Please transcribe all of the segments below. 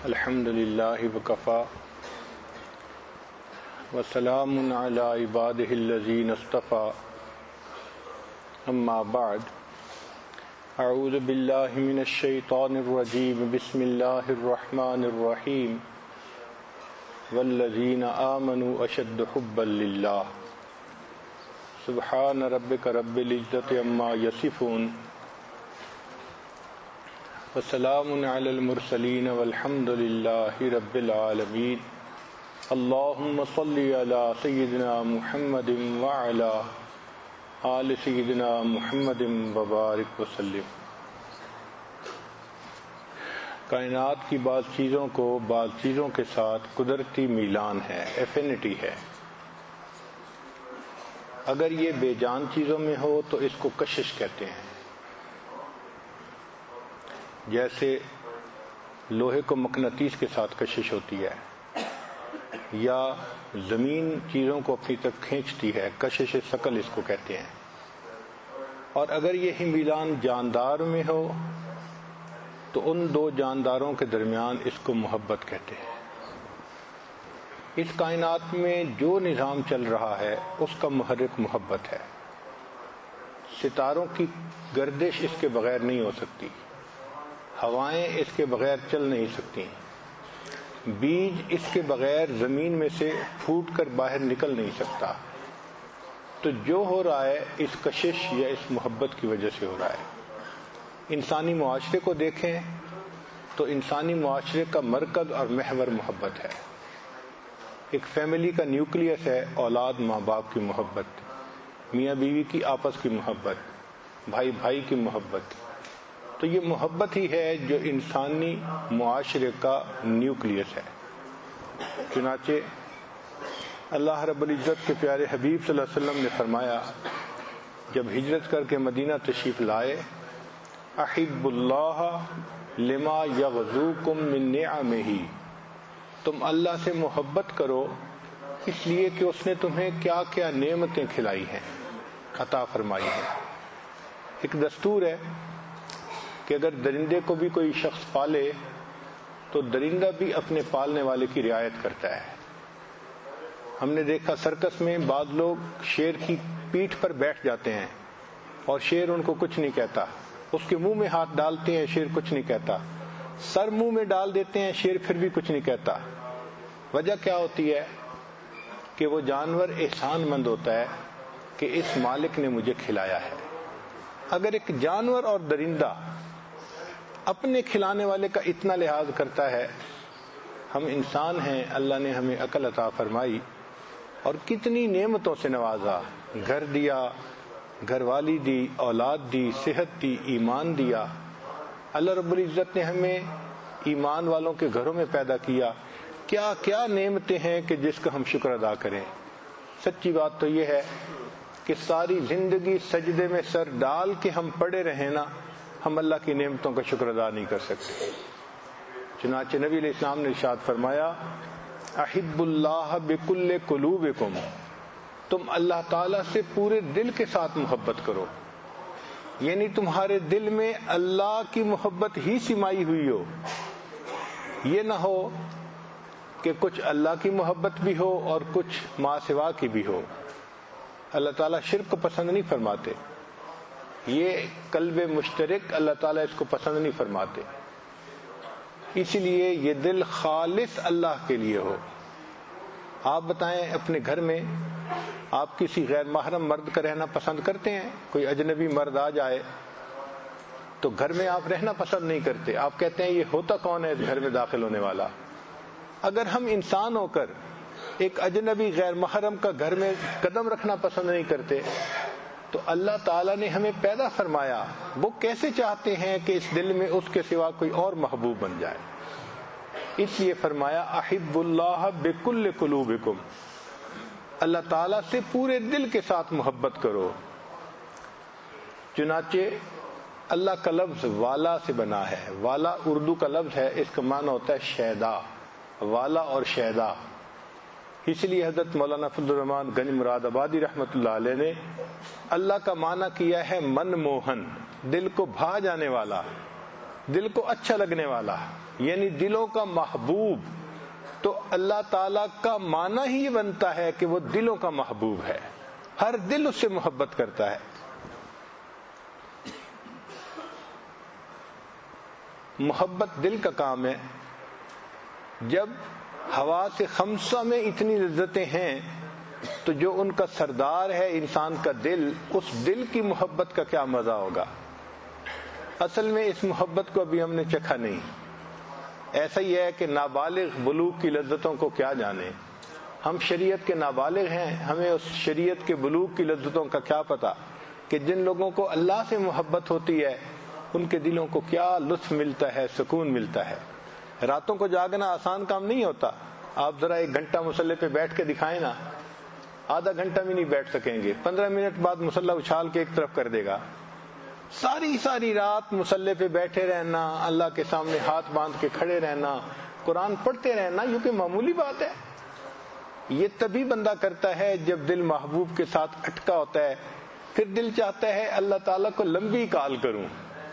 الحمد للہ وکفا وسلام علی عبادہ الذین اصطفى اما بعد اعوذ باللہ من الشیطان الرجیم بسم اللہ الرحمن الرحیم والذین آمنوا اشد حبا للہ سبحان ربک رب العزۃ عما یصفون وسلام علی المرسلین والحمد للہ رب العالمین اللہم صلی علی سیدنا محمد وعلی آل سیدنا محمد وبارک وسلم۔ کائنات کی بعض چیزوں کو بعض چیزوں کے ساتھ قدرتی میلان ہے، ایفینٹی ہے۔ اگر یہ بے جان چیزوں میں ہو تو اس کو کشش کہتے ہیں، جیسے لوہے کو مقناطیس کے ساتھ کشش ہوتی ہے یا زمین چیزوں کو اپنی طرف کھینچتی ہے، کشش ثقل اس کو کہتے ہیں۔ اور اگر یہ میلان جاندار میں ہو تو ان دو جانداروں کے درمیان اس کو محبت کہتے ہیں۔ اس کائنات میں جو نظام چل رہا ہے اس کا محرک محبت ہے۔ ستاروں کی گردش اس کے بغیر نہیں ہو سکتی، ہوائیں اس کے بغیر چل نہیں سکتی، بیج اس کے بغیر زمین میں سے پھوٹ کر باہر نکل نہیں سکتا۔ تو جو ہو رہا ہے اس کشش یا اس محبت کی وجہ سے ہو رہا ہے۔ انسانی معاشرے کو دیکھیں تو انسانی معاشرے کا مرکز اور محور محبت ہے۔ ایک فیملی کا نیوکلیس ہے اولاد ماں باپ کی محبت، میاں بیوی کی آپس کی محبت، بھائی بھائی کی محبت۔ تو یہ محبت ہی ہے جو انسانی معاشرے کا نیوکلیس ہے۔ چنانچہ اللہ رب العزت کے پیارے حبیب صلی اللہ علیہ وسلم نے فرمایا جب ہجرت کر کے مدینہ تشریف لائے، احب اللہ لما یغزوکم من نعمہ، تم اللہ سے محبت کرو اس لیے کہ اس نے تمہیں کیا کیا نعمتیں کھلائی ہیں، عطا فرمائی ہیں۔ ایک دستور ہے کہ اگر درندے کو بھی کوئی شخص پالے تو درندہ بھی اپنے پالنے والے کی رعایت کرتا ہے۔ ہم نے دیکھا سرکس میں بعض لوگ شیر کی پیٹھ پر بیٹھ جاتے ہیں اور شیر ان کو کچھ نہیں کہتا، اس کے منہ میں ہاتھ ڈالتے ہیں، شیر کچھ نہیں کہتا، سر منہ میں ڈال دیتے ہیں، شیر پھر بھی کچھ نہیں کہتا۔ وجہ کیا ہوتی ہے کہ وہ جانور احسان مند ہوتا ہے کہ اس مالک نے مجھے کھلایا ہے۔ اگر ایک جانور اور درندہ اپنے کھلانے والے کا اتنا لحاظ کرتا ہے، ہم انسان ہیں، اللہ نے ہمیں عقل عطا فرمائی اور کتنی نعمتوں سے نوازا، گھر دیا، گھر والی دی، اولاد دی، صحت دی، ایمان دیا۔ اللہ رب العزت نے ہمیں ایمان والوں کے گھروں میں پیدا کیا۔ کیا کیا نعمتیں ہیں کہ جس کا ہم شکر ادا کریں۔ سچی بات تو یہ ہے کہ ساری زندگی سجدے میں سر ڈال کے ہم پڑے رہیں نا، ہم اللہ کی نعمتوں کا شکر ادا نہیں کر سکتے۔ چنانچہ نبی علیہ السلام نے ارشاد فرمایا احب اللہ بکل قلوبکم، تم اللہ تعالیٰ سے پورے دل کے ساتھ محبت کرو، یعنی تمہارے دل میں اللہ کی محبت ہی سمائی ہوئی ہو۔ یہ نہ ہو کہ کچھ اللہ کی محبت بھی ہو اور کچھ ما سوا کی بھی ہو۔ اللہ تعالیٰ شرک کو پسند نہیں فرماتے، یہ قلب مشترک اللہ تعالیٰ اس کو پسند نہیں فرماتے۔ اسی لیے یہ دل خالص اللہ کے لیے ہو۔ آپ بتائیں اپنے گھر میں آپ کسی غیر محرم مرد کا رہنا پسند کرتے ہیں؟ کوئی اجنبی مرد آ جائے تو گھر میں آپ رہنا پسند نہیں کرتے، آپ کہتے ہیں یہ ہوتا کون ہے اس گھر میں داخل ہونے والا۔ اگر ہم انسان ہو کر ایک اجنبی غیر محرم کا گھر میں قدم رکھنا پسند نہیں کرتے تو اللہ تعالیٰ نے ہمیں پیدا فرمایا، وہ کیسے چاہتے ہیں کہ اس دل میں اس کے سوا کوئی اور محبوب بن جائے۔ اس لیے فرمایا احب اللہ بکل قلوبکم، اللہ تعالیٰ سے پورے دل کے ساتھ محبت کرو۔ چنانچہ اللہ کا لفظ والا سے بنا ہے، والا اردو کا لفظ ہے، اس کا معنی ہوتا ہے شیدا، والا اور شیدا۔ اس لیے حضرت مولانا فضل الرحمان گنج مراد آبادی رحمۃ اللہ علیہ نے اللہ کا معنی کیا ہے من موہن، دل کو بھا جانے والا۔ دل کو اچھا لگنے والا، یعنی دلوں کا محبوب، تو اللہ تعالی کا معنی ہی بنتا ہے کہ وہ دلوں کا محبوب ہے، ہر دل اس سے محبت کرتا ہے۔ محبت دل کا کام ہے۔ جب حواس خمسہ میں اتنی لذتیں ہیں تو جو ان کا سردار ہے انسان کا دل، اس دل کی محبت کا کیا مزہ ہوگا۔ اصل میں اس محبت کو ابھی ہم نے چکھا نہیں۔ ایسا ہی ہے کہ نابالغ بلوغ کی لذتوں کو کیا جانے، ہم شریعت کے نابالغ ہیں، ہمیں اس شریعت کے بلوغ کی لذتوں کا کیا پتہ کہ جن لوگوں کو اللہ سے محبت ہوتی ہے ان کے دلوں کو کیا لطف ملتا ہے، سکون ملتا ہے۔ راتوں کو جاگنا آسان کام نہیں ہوتا۔ آپ ذرا 1 گھنٹہ مصلی پہ بیٹھ کے دکھائیں نا، آدھا گھنٹہ بھی نہیں بیٹھ سکیں گے، 15 منٹ بعد مصلی اچھال کے ایک طرف کر دے گا۔ ساری رات مصلی پہ بیٹھے رہنا، اللہ کے سامنے ہاتھ باندھ کے کھڑے رہنا، قرآن پڑھتے رہنا، یہ کوئی معمولی بات ہے؟ یہ تبھی بندہ کرتا ہے جب دل محبوب کے ساتھ اٹکا ہوتا ہے، پھر دل چاہتا ہے اللہ تعالیٰ کو لمبی کال کروں۔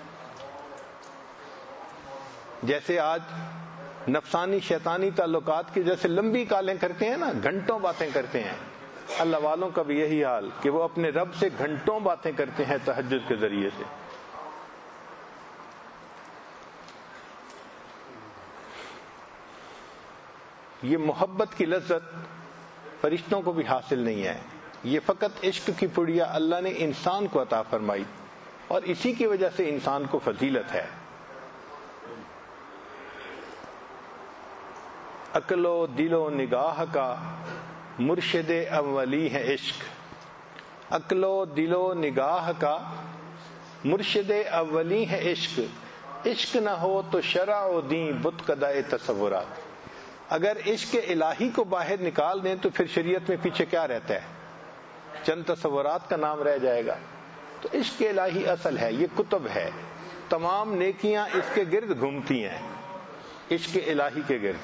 جیسے آج نفسانی شیطانی تعلقات کی جیسے لمبی کالیں کرتے ہیں نا، گھنٹوں باتیں کرتے ہیں، اللہ والوں کا بھی یہی حال کہ وہ اپنے رب سے گھنٹوں باتیں کرتے ہیں تہجد کے ذریعے سے۔ یہ محبت کی لذت فرشتوں کو بھی حاصل نہیں ہے، یہ فقط عشق کی پڑیا اللہ نے انسان کو عطا فرمائی، اور اسی کی وجہ سے انسان کو فضیلت ہے۔ عقل و دل و نگاہ کا مرشد اولی ہے عشق، عقل و دل و نگاہ کا مرشد اولی ہے عشق، عشق نہ ہو تو شرع و دین بت قدائے تصورات۔ اگر عشق الہی کو باہر نکال دیں تو پھر شریعت میں پیچھے کیا رہتا ہے؟ چند تصورات کا نام رہ جائے گا۔ تو عشق الہی اصل ہے، یہ کتب ہے، تمام نیکیاں اس کے گرد گھومتی ہیں، عشق الہی کے گرد۔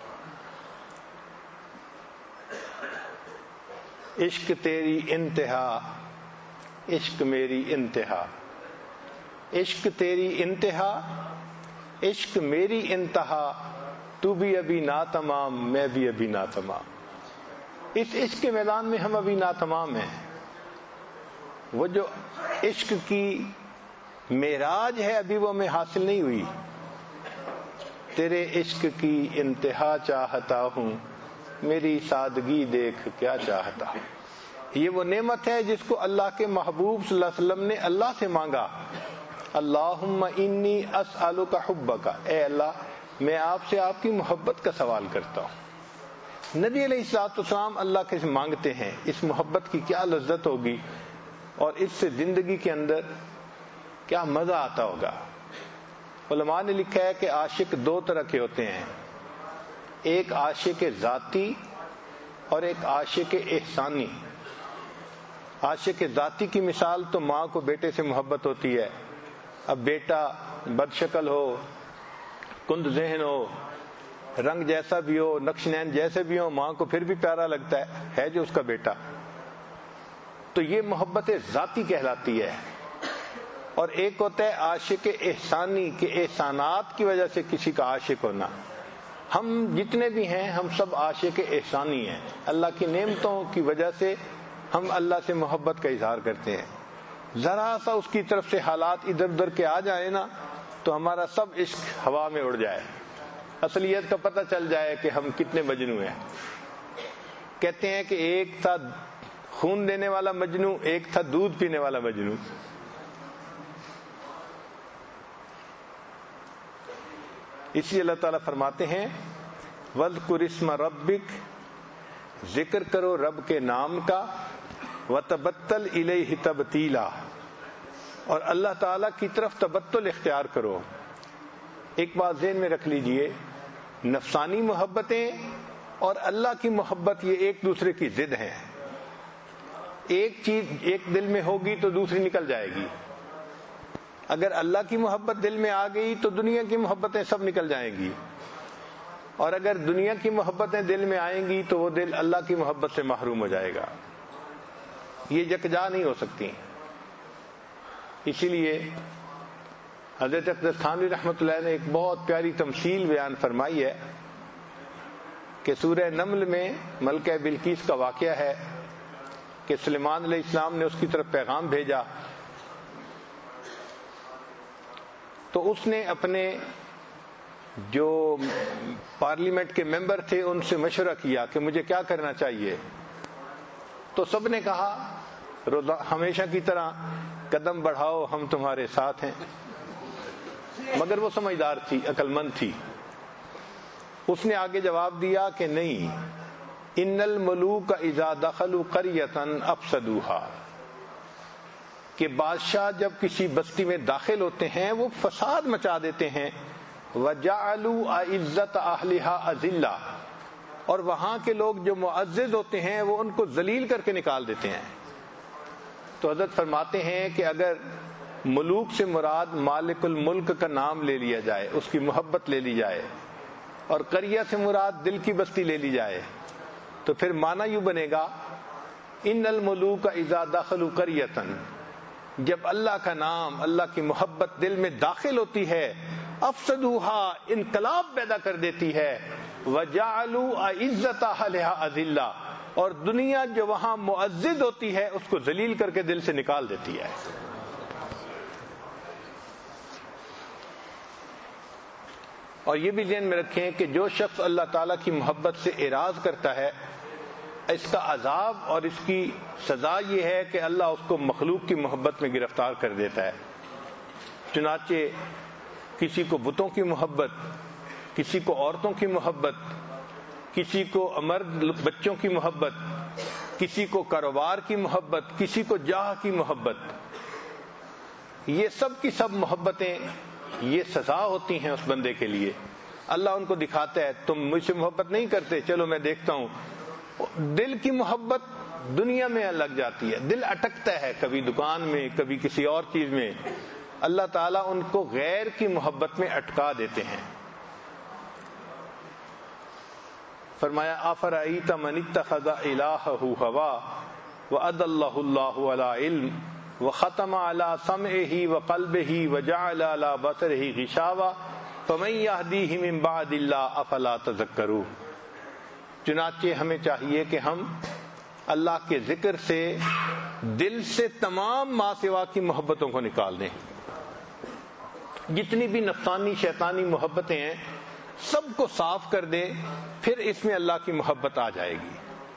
عشق تیری انتہا، عشق میری انتہا، عشق تیری انتہا، عشق میری انتہا، تو بھی ابھی ناتمام میں بھی ابھی ناتمام۔ اس عشق کے میدان میں ہم ابھی ناتمام ہیں۔ وہ جو عشق کی معراج ہے ابھی وہ ہمیں حاصل نہیں ہوئی۔ تیرے عشق کی انتہا چاہتا ہوں، میری سادگی دیکھ کیا چاہتا ہوں۔ یہ وہ نعمت ہے جس کو اللہ کے محبوب صلی اللہ علیہ وسلم نے اللہ سے مانگا، اللہم انی اسألک حبک، اے اللہ میں آپ سے آپ کی محبت کا سوال کرتا ہوں۔ نبی علیہ الصلوۃ والسلام اللہ کے سے مانگتے ہیں، اس محبت کی کیا لذت ہوگی اور اس سے زندگی کے اندر کیا مزہ آتا ہوگا۔ علماء نے لکھا ہے کہ عاشق 2 طرح کے ہوتے ہیں، ایک عاشق ذاتی اور ایک عاشق احسانی۔ عاشق ذاتی کی مثال تو ماں کو بیٹے سے محبت ہوتی ہے، اب بیٹا بد شکل ہو، کند ذہن ہو، رنگ جیسا بھی ہو، نقش نین جیسے بھی ہو، ماں کو پھر بھی پیارا لگتا ہے جو اس کا بیٹا۔ تو یہ محبت ذاتی کہلاتی ہے۔ اور ایک ہوتا ہے عاشق احسانی، کہ احسانات کی وجہ سے کسی کا عاشق ہونا۔ ہم جتنے بھی ہیں ہم سب عاشق احسانی ہیں، اللہ کی نعمتوں کی وجہ سے ہم اللہ سے محبت کا اظہار کرتے ہیں۔ ذرا سا اس کی طرف سے حالات ادھر ادھر کے آ جائے نا تو ہمارا سب عشق ہوا میں اڑ جائے، اصلیت کا پتہ چل جائے کہ ہم کتنے مجنوں ہیں۔ کہتے ہیں کہ ایک تھا خون دینے والا مجنوں، ایک تھا دودھ پینے والا مجنوں۔ اسی اللہ تعالیٰ فرماتے ہیں وَاذْكُرِ اسْمَ رَبِّكَ، ذکر کرو رب کے نام کا، وَتَبَتَّلْ إِلَيْهِ تَبْتِيلًا، اور اللہ تعالیٰ کی طرف تبتل اختیار کرو۔ ایک بات ذہن میں رکھ لیجئے، نفسانی محبتیں اور اللہ کی محبت یہ ایک دوسرے کی ضد ہیں۔ ایک چیز ایک دل میں ہوگی تو دوسری نکل جائے گی۔ اگر اللہ کی محبت دل میں آ گئی تو دنیا کی محبتیں سب نکل جائیں گی، اور اگر دنیا کی محبتیں دل میں آئیں گی تو وہ دل اللہ کی محبت سے محروم ہو جائے گا۔ یہ یکجا نہیں ہو سکتی۔ اسی لیے حضرت اقدس تھانوی رحمۃ اللہ نے ایک بہت پیاری تمثیل بیان فرمائی ہے کہ سورہ نمل میں ملکہ بلقیس کا واقعہ ہے کہ سلیمان علیہ السلام نے اس کی طرف پیغام بھیجا تو اس نے اپنے جو پارلیمنٹ کے ممبر تھے ان سے مشورہ کیا کہ مجھے کیا کرنا چاہیے. تو سب نے کہا ہمیشہ کی طرح قدم بڑھاؤ ہم تمہارے ساتھ ہیں. مگر وہ سمجھدار تھی, عقل مند تھی. اس نے آگے جواب دیا کہ نہیں, ان الملوک اذا دخلوا قریۃ افسدوها, کہ بادشاہ جب کسی بستی میں داخل ہوتے ہیں وہ فساد مچا دیتے ہیں. وجعلوا اعزۃ اہلها اذلہ, اور وہاں کے لوگ جو معزز ہوتے ہیں وہ ان کو ذلیل کر کے نکال دیتے ہیں. تو حضرت فرماتے ہیں کہ اگر ملوک سے مراد مالک الملک کا نام لے لیا جائے, اس کی محبت لے لی جائے, اور قریہ سے مراد دل کی بستی لے لی جائے, تو پھر معنی یوں بنے گا ان الملوک اذا دخلوا قریۃ, جب اللہ کا نام, اللہ کی محبت دل میں داخل ہوتی ہے, افسدوها, انقلاب پیدا کر دیتی ہے, وجعلوا اعزۃ اہلها اذلہ, اور دنیا جو وہاں معزز ہوتی ہے اس کو ذلیل کر کے دل سے نکال دیتی ہے. اور یہ بھی ذہن میں رکھیں کہ جو شخص اللہ تعالیٰ کی محبت سے اعراض کرتا ہے, اس کا عذاب اور اس کی سزا یہ ہے کہ اللہ اس کو مخلوق کی محبت میں گرفتار کر دیتا ہے. چنانچہ کسی کو بتوں کی محبت, کسی کو عورتوں کی محبت, کسی کو امرد بچوں کی محبت, کسی کو کاروبار کی محبت, کسی کو جاہ کی محبت, یہ سب کی سب محبتیں یہ سزا ہوتی ہیں اس بندے کے لیے. اللہ ان کو دکھاتا ہے تم مجھ سے محبت نہیں کرتے, چلو میں دیکھتا ہوں. دل کی محبت دنیا میں لگ جاتی ہے, دل اٹکتا ہے کبھی دکان میں, کبھی کسی اور چیز میں. اللہ تعالیٰ ان کو غیر کی محبت میں اٹکا دیتے ہیں. فرمایا افرأیت من اتخذ الہہ ہوا وأضلہ اللہ علی علم وختم علی سمعہ وقلبہ وجعل علی بصرہ غشاوہ فمن یہدیہ من بعد اللہ افلا تذکرون. چنانچہ ہمیں چاہیے کہ ہم اللہ کے ذکر سے دل سے تمام ما سوا کی محبتوں کو نکال دیں. جتنی بھی نفسانی شیطانی محبتیں ہیں سب کو صاف کر دیں, پھر اس میں اللہ کی محبت آ جائے گی.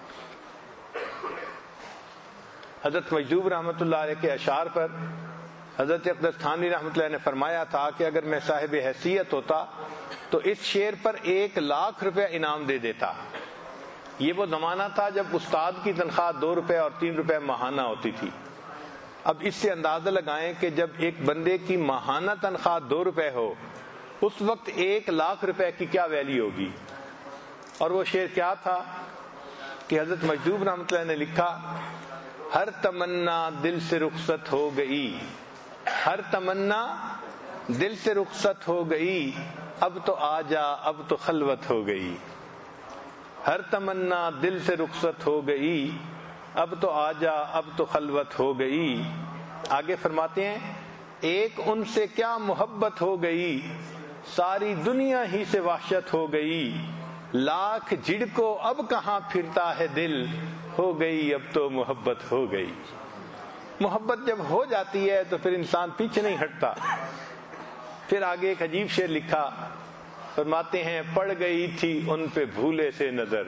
حضرت مجذوب رحمۃ اللہ علیہ کے اشعار پر حضرت اقدس تھانوی رحمۃ اللہ نے فرمایا تھا کہ اگر میں صاحب حیثیت ہوتا تو اس شعر پر 1,00,000 روپے انعام دے دیتا. یہ وہ زمانہ تھا جب استاد کی تنخواہ 2 روپے اور 3 روپے ماہانہ ہوتی تھی. اب اس سے اندازہ لگائیں کہ جب ایک بندے کی ماہانہ تنخواہ 2 روپے ہو, اس وقت 1,00,000 روپے کی کیا ویلیو ہوگی. اور وہ شعر کیا تھا کہ حضرت مجذوب رحمۃ اللہ نے لکھا, ہر تمنا دل سے رخصت ہو گئی, ہر تمنا دل سے رخصت ہو گئی, اب تو آ جا اب تو خلوت ہو گئی. ہر تمنا دل سے رخصت ہو گئی, اب تو آ جا اب تو خلوت ہو گئی. آگے فرماتے ہیں ایک ان سے کیا محبت ہو گئی, ساری دنیا ہی سے وحشت ہو گئی. لاکھ جھڑکو اب کہاں پھرتا ہے دل, ہو گئی اب تو محبت ہو گئی. محبت جب ہو جاتی ہے تو پھر انسان پیچھے نہیں ہٹتا. پھر آگے ایک عجیب شعر لکھا, فرماتے ہیں پڑ گئی تھی ان پہ بھولے سے نظر,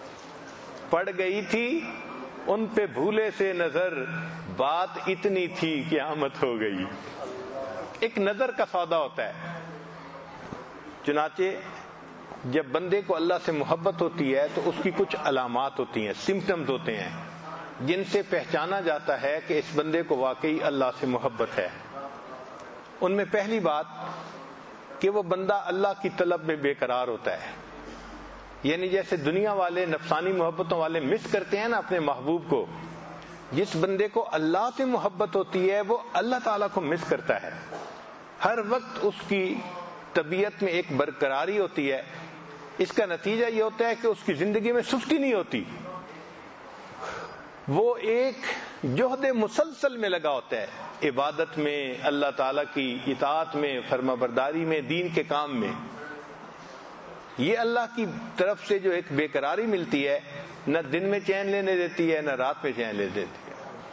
پڑ گئی تھی ان پہ بھولے سے نظر, بات اتنی تھی قیامت ہو گئی. ایک نظر کا سودا ہوتا ہے. چنانچہ جب بندے کو اللہ سے محبت ہوتی ہے تو اس کی کچھ علامات ہوتی ہیں, سمپٹمز ہوتے ہیں جن سے پہچانا جاتا ہے کہ اس بندے کو واقعی اللہ سے محبت ہے. ان میں پہلی بات کہ وہ بندہ اللہ کی طلب میں بے قرار ہوتا ہے. یعنی جیسے دنیا والے نفسانی محبتوں والے مس کرتے ہیں نا اپنے محبوب کو, جس بندے کو اللہ سے محبت ہوتی ہے وہ اللہ تعالیٰ کو مس کرتا ہے. ہر وقت اس کی طبیعت میں ایک برقراری ہوتی ہے. اس کا نتیجہ یہ ہوتا ہے کہ اس کی زندگی میں سستی نہیں ہوتی. وہ ایک جہد مسلسل میں لگا ہوتا ہے، عبادت میں، اللہ تعالیٰ کی اطاعت میں، فرما برداری میں، دین کے کام میں. یہ اللہ کی طرف سے جو ایک بے قراری ملتی ہے، نہ دن میں چین لینے دیتی ہے، نہ رات میں چین لینے دیتی ہے.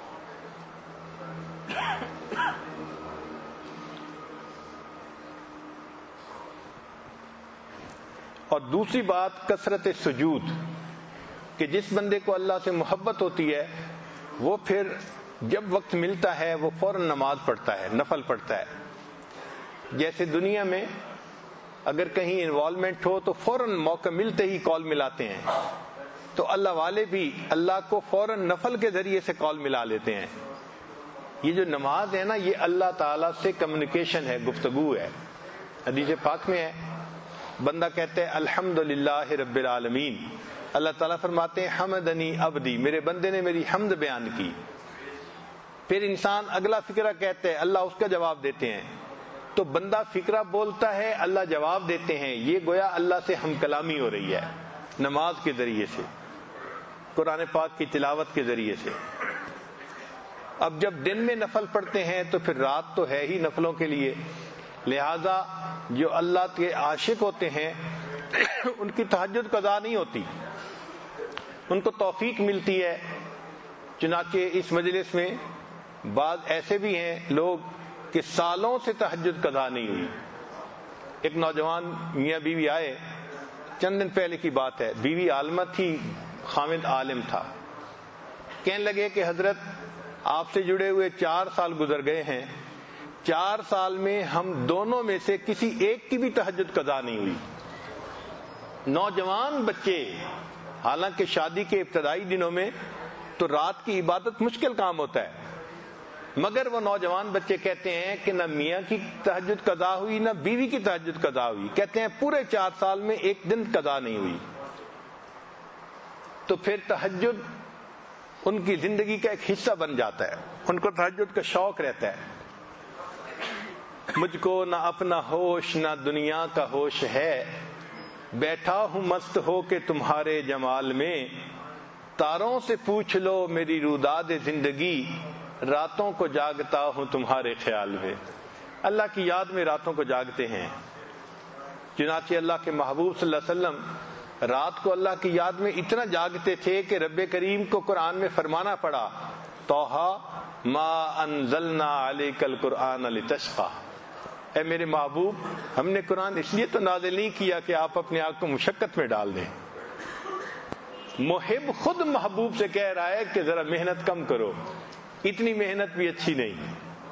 اور دوسری بات کثرت سجود، کہ جس بندے کو اللہ سے محبت ہوتی ہے وہ پھر جب وقت ملتا ہے وہ فوراً نماز پڑھتا ہے، نفل پڑھتا ہے. جیسے دنیا میں اگر کہیں انوالومنٹ ہو تو فوراً موقع ملتے ہی کال ملاتے ہیں، تو اللہ والے بھی اللہ کو فوراً نفل کے ذریعے سے کال ملا لیتے ہیں. یہ جو نماز ہے نا، یہ اللہ تعالیٰ سے کمیونیکیشن ہے، گفتگو ہے. حدیث پاک میں ہے، بندہ کہتے ہیں الحمدللہ رب العالمین، اللہ تعالیٰ فرماتے ہیں حمدنی عبدی، میرے بندے نے میری حمد بیان کی. پھر انسان اگلا فقرہ کہتے ہیں، اللہ اس کا جواب دیتے ہیں. تو بندہ فقرہ بولتا ہے، اللہ جواب دیتے ہیں. یہ گویا اللہ سے ہم کلامی ہو رہی ہے نماز کے ذریعے سے، قرآن پاک کی تلاوت کے ذریعے سے. اب جب دن میں نفل پڑھتے ہیں تو پھر رات تو ہے ہی نفلوں کے لیے، لہذا جو اللہ کے عاشق ہوتے ہیں ان کی تہجد قضا نہیں ہوتی، ان کو توفیق ملتی ہے. چنانچہ اس مجلس میں بعض ایسے بھی ہیں لوگ کہ سالوں سے تہجد قضا نہیں ہوئی. ایک نوجوان میاں بیوی آئے، چند دن پہلے کی بات ہے، بیوی عالمہ تھی، خاوند عالم تھا. کہنے لگے کہ حضرت آپ سے جڑے ہوئے 4 سال گزر گئے ہیں، 4 سال میں ہم دونوں میں سے کسی ایک کی بھی تہجد قضا نہیں ہوئی. نوجوان بچے، حالانکہ شادی کے ابتدائی دنوں میں تو رات کی عبادت مشکل کام ہوتا ہے، مگر وہ نوجوان بچے کہتے ہیں کہ نہ میاں کی تہجد قضا ہوئی نہ بیوی کی تہجد قضا ہوئی. کہتے ہیں پورے 4 سال میں ایک دن قضا نہیں ہوئی. تو پھر تہجد ان کی زندگی کا ایک حصہ بن جاتا ہے، ان کو تہجد کا شوق رہتا ہے. مجھ کو نہ اپنا ہوش نہ دنیا کا ہوش ہے، بیٹھا ہوں مست ہو کے تمہارے جمال میں. تاروں سے پوچھ لو میری روداد زندگی، راتوں کو جاگتا ہوں تمہارے خیال میں. اللہ کی یاد میں راتوں کو جاگتے ہیں. چنانچہ اللہ کے محبوب صلی اللہ علیہ وسلم رات کو اللہ کی یاد میں اتنا جاگتے تھے کہ رب کریم کو قرآن میں فرمانا پڑا، طٰہٰ ما انزلنا علیک القرآن لتشقیٰ، اے میرے محبوب ہم نے قرآن اس لیے تو نازل نہیں کیا کہ آپ اپنے آپ کو مشقت میں ڈال دیں. محب خود محبوب سے کہہ رہا ہے کہ ذرا محنت کم کرو، اتنی محنت بھی اچھی نہیں.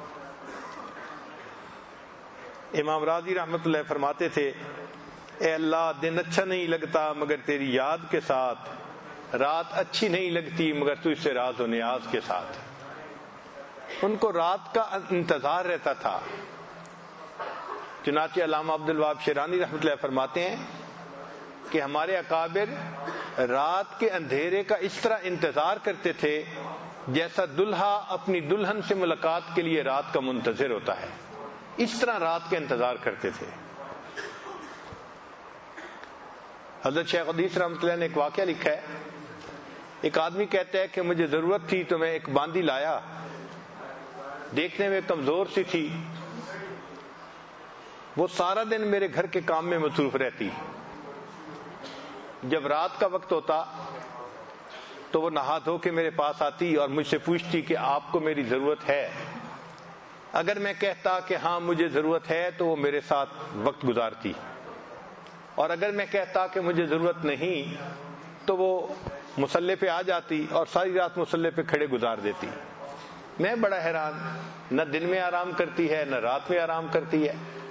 امام راضی رحمت اللہ فرماتے تھے، اے اللہ دن اچھا نہیں لگتا مگر تیری یاد کے ساتھ، رات اچھی نہیں لگتی مگر تجھ سے راز و نیاز کے ساتھ. ان کو رات کا انتظار رہتا تھا. چنانچہ علامہ عبد الوہاب شیرانی رحمۃ اللہ فرماتے ہیں کہ ہمارے اکابر رات کے اندھیرے کا اس طرح انتظار کرتے تھے جیسا دلہا اپنی دلہن سے ملاقات کے لیے رات کا منتظر ہوتا ہے. اس طرح رات کے انتظار کرتے تھے. حضرت شیخ حدیث رحمۃ اللہ نے ایک واقعہ لکھا ہے. ایک آدمی کہتا ہے کہ مجھے ضرورت تھی تو میں ایک باندی لایا، دیکھنے میں کمزور سی تھی، وہ سارا دن میرے گھر کے کام میں مصروف رہتی. جب رات کا وقت ہوتا تو وہ نہا دھو کے میرے پاس آتی اور مجھ سے پوچھتی کہ آپ کو میری ضرورت ہے. اگر میں کہتا کہ ہاں مجھے ضرورت ہے تو وہ میرے ساتھ وقت گزارتی، اور اگر میں کہتا کہ مجھے ضرورت نہیں تو وہ مصلے پہ آ جاتی اور ساری رات مصلے پہ کھڑے گزار دیتی. میں بڑا حیران، نہ دن میں آرام کرتی ہے نہ رات میں آرام کرتی ہے.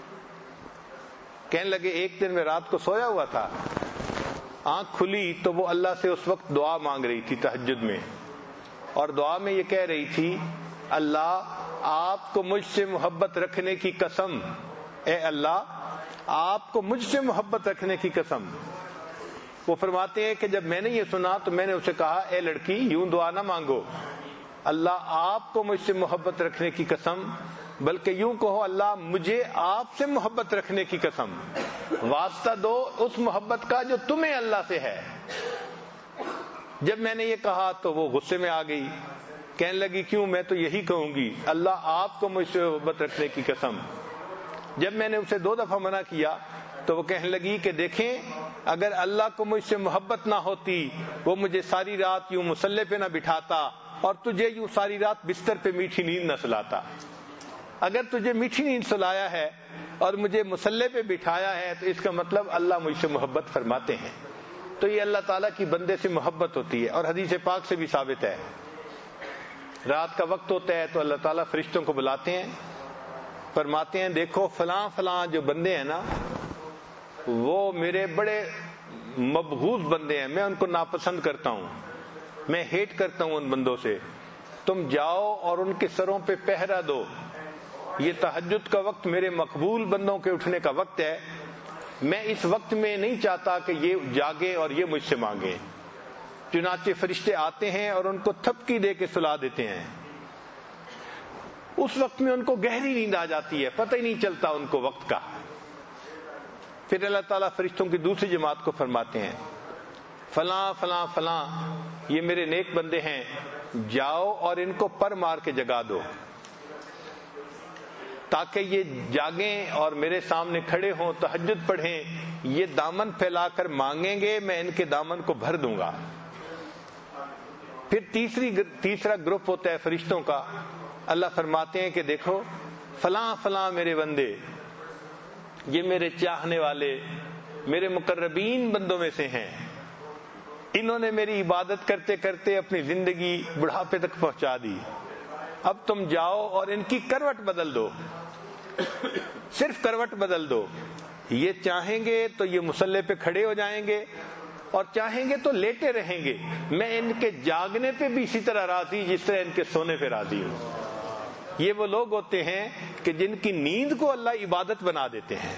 کہنے لگے ایک دن میں رات کو سویا ہوا تھا، آنکھ کھلی تو وہ اللہ سے اس وقت دعا مانگ رہی تھی تہجد میں، اور دعا میں یہ کہہ رہی تھی، اللہ آپ کو مجھ سے محبت رکھنے کی قسم، اے اللہ آپ کو مجھ سے محبت رکھنے کی قسم. وہ فرماتے ہیں کہ جب میں نے یہ سنا تو میں نے اسے کہا، اے لڑکی یوں دعا نہ مانگو، اللہ آپ کو مجھ سے محبت رکھنے کی قسم، بلکہ یوں کہو اللہ مجھے آپ سے محبت رکھنے کی قسم، واسطہ دو اس محبت کا جو تمہیں اللہ سے ہے. جب میں نے یہ کہا تو وہ غصے میں آ گئی، کہنے لگی کیوں، میں تو یہی کہوں گی، اللہ آپ کو مجھ سے محبت رکھنے کی قسم۔ جب میں نے اسے 2 دفعہ منع کیا تو وہ کہنے لگی کہ دیکھیں اگر اللہ کو مجھ سے محبت نہ ہوتی وہ مجھے ساری رات یوں مصلے پہ نہ بٹھاتا اور تجھے یوں ساری رات بستر پہ میٹھی نیند نہ سلاتا۔ اگر تجھے میٹھی نیند سلایا ہے اور مجھے مصلے پہ بٹھایا ہے تو اس کا مطلب اللہ مجھ سے محبت فرماتے ہیں۔ تو یہ اللہ تعالیٰ کی بندے سے محبت ہوتی ہے، اور حدیث پاک سے بھی ثابت ہے۔ رات کا وقت ہوتا ہے تو اللہ تعالیٰ فرشتوں کو بلاتے ہیں، فرماتے ہیں دیکھو فلاں فلاں جو بندے ہیں نا وہ میرے بڑے مبغوض بندے ہیں، میں ان کو ناپسند کرتا ہوں، میں ہیٹ کرتا ہوں ان بندوں سے، تم جاؤ اور ان کے سروں پہ پہرا دو، یہ تہجد کا وقت میرے مقبول بندوں کے اٹھنے کا وقت ہے، میں اس وقت میں نہیں چاہتا کہ یہ جاگے اور یہ مجھ سے مانگے۔ چنانچہ فرشتے آتے ہیں اور ان کو تھپکی دے کے سلا دیتے ہیں، اس وقت میں ان کو گہری نیند آ جاتی ہے، پتہ ہی نہیں چلتا ان کو وقت کا۔ پھر اللہ تعالیٰ فرشتوں کی دوسری جماعت کو فرماتے ہیں فلاں فلاں فلاں یہ میرے نیک بندے ہیں، جاؤ اور ان کو پر مار کے جگا دو تاکہ یہ جاگیں اور میرے سامنے کھڑے ہوں، تہجد پڑھیں، یہ دامن پھیلا کر مانگیں گے، میں ان کے دامن کو بھر دوں گا۔ پھر تیسرا گروپ ہوتا ہے فرشتوں کا، اللہ فرماتے ہیں کہ دیکھو فلاں فلاں میرے بندے، یہ میرے چاہنے والے میرے مقربین بندوں میں سے ہیں، انہوں نے میری عبادت کرتے کرتے اپنی زندگی بڑھاپے تک پہنچا دی، اب تم جاؤ اور ان کی کروٹ بدل دو، صرف کروٹ بدل دو، یہ چاہیں گے تو یہ مصلے پہ کھڑے ہو جائیں گے اور چاہیں گے تو لیٹے رہیں گے، میں ان کے جاگنے پہ بھی اسی طرح راضی جس طرح ان کے سونے پہ راضی ہوں۔ یہ وہ لوگ ہوتے ہیں کہ جن کی نیند کو اللہ عبادت بنا دیتے ہیں۔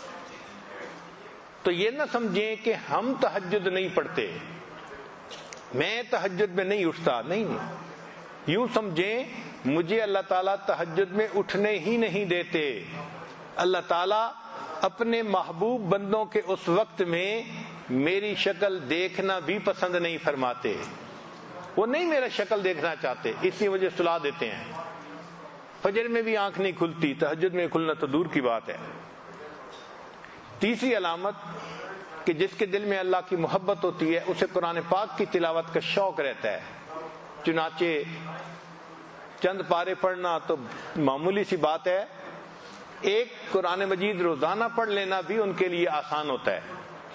تو یہ نہ سمجھیں کہ ہم تہجد نہیں پڑھتے، میں تہجد میں نہیں اٹھتا، نہیں، یوں سمجھیں مجھے اللہ تعالیٰ تہجد میں اٹھنے ہی نہیں دیتے۔ اللہ تعالیٰ اپنے محبوب بندوں کے اس وقت میں میری شکل دیکھنا بھی پسند نہیں فرماتے، وہ نہیں میرا شکل دیکھنا چاہتے، اس لیے مجھے سلا دیتے ہیں۔ فجر میں بھی آنکھ نہیں کھلتی، تہجد میں کھلنا تو دور کی بات ہے۔ تیسری علامت کہ جس کے دل میں اللہ کی محبت ہوتی ہے اسے قرآن پاک کی تلاوت کا شوق رہتا ہے، چنانچہ چند پارے پڑھنا تو معمولی سی بات ہے، ایک قرآن مجید روزانہ پڑھ لینا بھی ان کے لیے آسان ہوتا ہے۔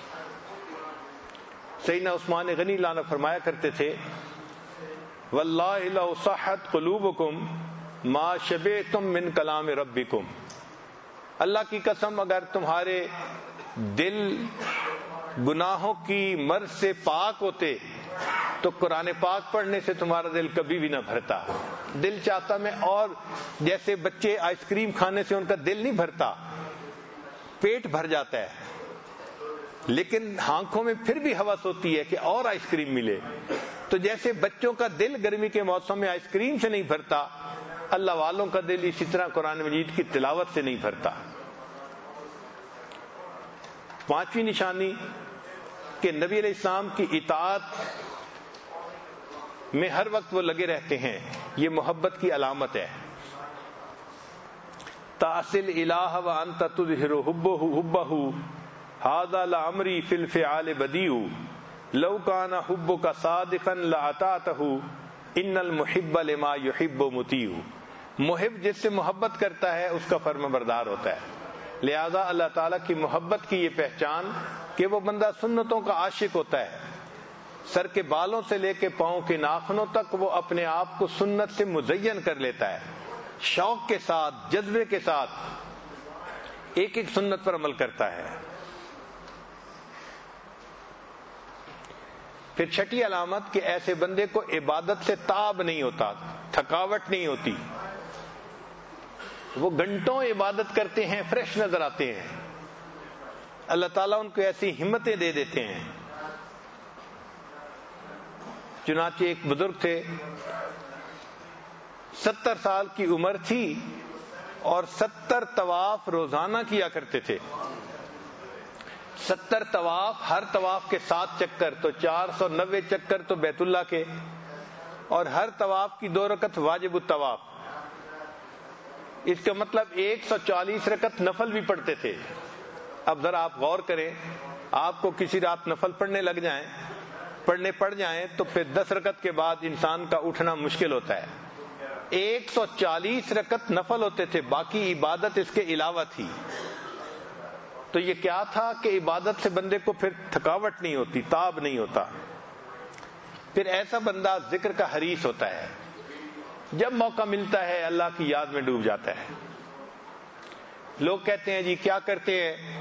سیدنا عثمان غنی اللہ عنہ فرمایا کرتے تھے واللہ لو صحت قلوبکم ما شبعتم من کلام ربکم، اللہ کی قسم اگر تمہارے دل گناہوں کی مرض سے پاک ہوتے تو قرآن پاک پڑھنے سے تمہارا دل کبھی بھی نہ بھرتا۔ دل چاہتا میں، اور جیسے بچے آئس کریم کھانے سے ان کا دل نہیں بھرتا، پیٹ بھر جاتا ہے لیکن آنکھوں میں پھر بھی ہوس ہوتی ہے کہ اور آئس کریم ملے، تو جیسے بچوں کا دل گرمی کے موسم میں آئس کریم سے نہیں بھرتا، اللہ والوں کا دل اسی طرح قرآن مجید کی تلاوت سے نہیں بھرتا۔ پانچویں نشانی کہ نبی علیہ السلام کی اطاعت میں ہر وقت وہ لگے رہتے ہیں، یہ محبت کی علامت ہے۔ تَعْصِل الہ وانت تظہر حبہ ھذا لعمری فی الفعال بدیع لو کان حبک صادقا لاطعتہ ان المحب لما یحب مطیع، محب جس سے محبت کرتا ہے اس کا فرما بردار ہوتا ہے۔ لہذا اللہ تعالیٰ کی محبت کی یہ پہچان کہ وہ بندہ سنتوں کا عاشق ہوتا ہے، سر کے بالوں سے لے کے پاؤں کے ناخنوں تک وہ اپنے آپ کو سنت سے مزین کر لیتا ہے، شوق کے ساتھ، جذبے کے ساتھ ایک ایک سنت پر عمل کرتا ہے۔ پھر چھٹی علامت کہ ایسے بندے کو عبادت سے تاب نہیں ہوتا، تھکاوٹ نہیں ہوتی، وہ گھنٹوں عبادت کرتے ہیں، فریش نظر آتے ہیں، اللہ تعالیٰ ان کو ایسی ہمتیں دے دیتے ہیں۔ چنانچہ ایک بزرگ تھے، 70 سال کی عمر تھی اور 70 طواف روزانہ کیا کرتے تھے۔ 70 طواف، ہر طواف کے 7 چکر، تو 490 چکر تو بیت اللہ کے، اور ہر طواف کی 2 رکعت واجب الطواف۔ اس کا مطلب 140 رکعت نفل بھی پڑھتے تھے۔ اب ذرا آپ غور کریں، آپ کو کسی رات نفل پڑھنے پڑ جائیں تو پھر 10 رکعت کے بعد انسان کا اٹھنا مشکل ہوتا ہے۔ 140 رکعت نفل ہوتے تھے، باقی عبادت اس کے علاوہ تھی۔ تو یہ کیا تھا کہ عبادت سے بندے کو پھر تھکاوٹ نہیں ہوتی، تاب نہیں ہوتا۔ پھر ایسا بندہ ذکر کا حریص ہوتا ہے، جب موقع ملتا ہے اللہ کی یاد میں ڈوب جاتا ہے۔ لوگ کہتے ہیں جی کیا کرتے ہیں،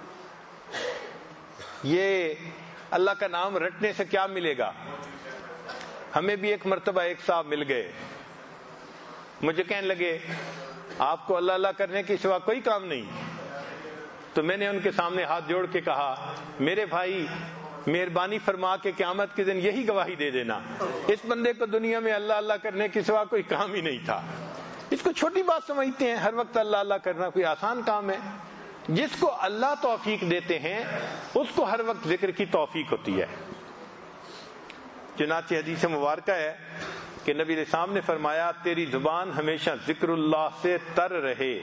یہ اللہ کا نام رٹنے سے کیا ملے گا؟ ہمیں بھی ایک مرتبہ ایک صاحب مل گئے، مجھے کہنے لگے آپ کو اللہ اللہ کرنے کے سوا کوئی کام نہیں؟ تو میں نے ان کے سامنے ہاتھ جوڑ کے کہا میرے بھائی مہربانی فرما کے قیامت کے دن یہی گواہی دے دینا، اس بندے کو دنیا میں اللہ اللہ کرنے کے سوا کوئی کام ہی نہیں تھا۔ اس کو چھوٹی بات سمجھتے ہیں، ہر وقت اللہ اللہ کرنا کوئی آسان کام ہے۔ جس کو اللہ توفیق دیتے ہیں اس کو ہر وقت ذکر کی توفیق ہوتی ہے۔ چنانچہ حدیث مبارکہ ہے کہ نبی علیہ السلام نے فرمایا تیری زبان ہمیشہ ذکر اللہ سے تر رہے۔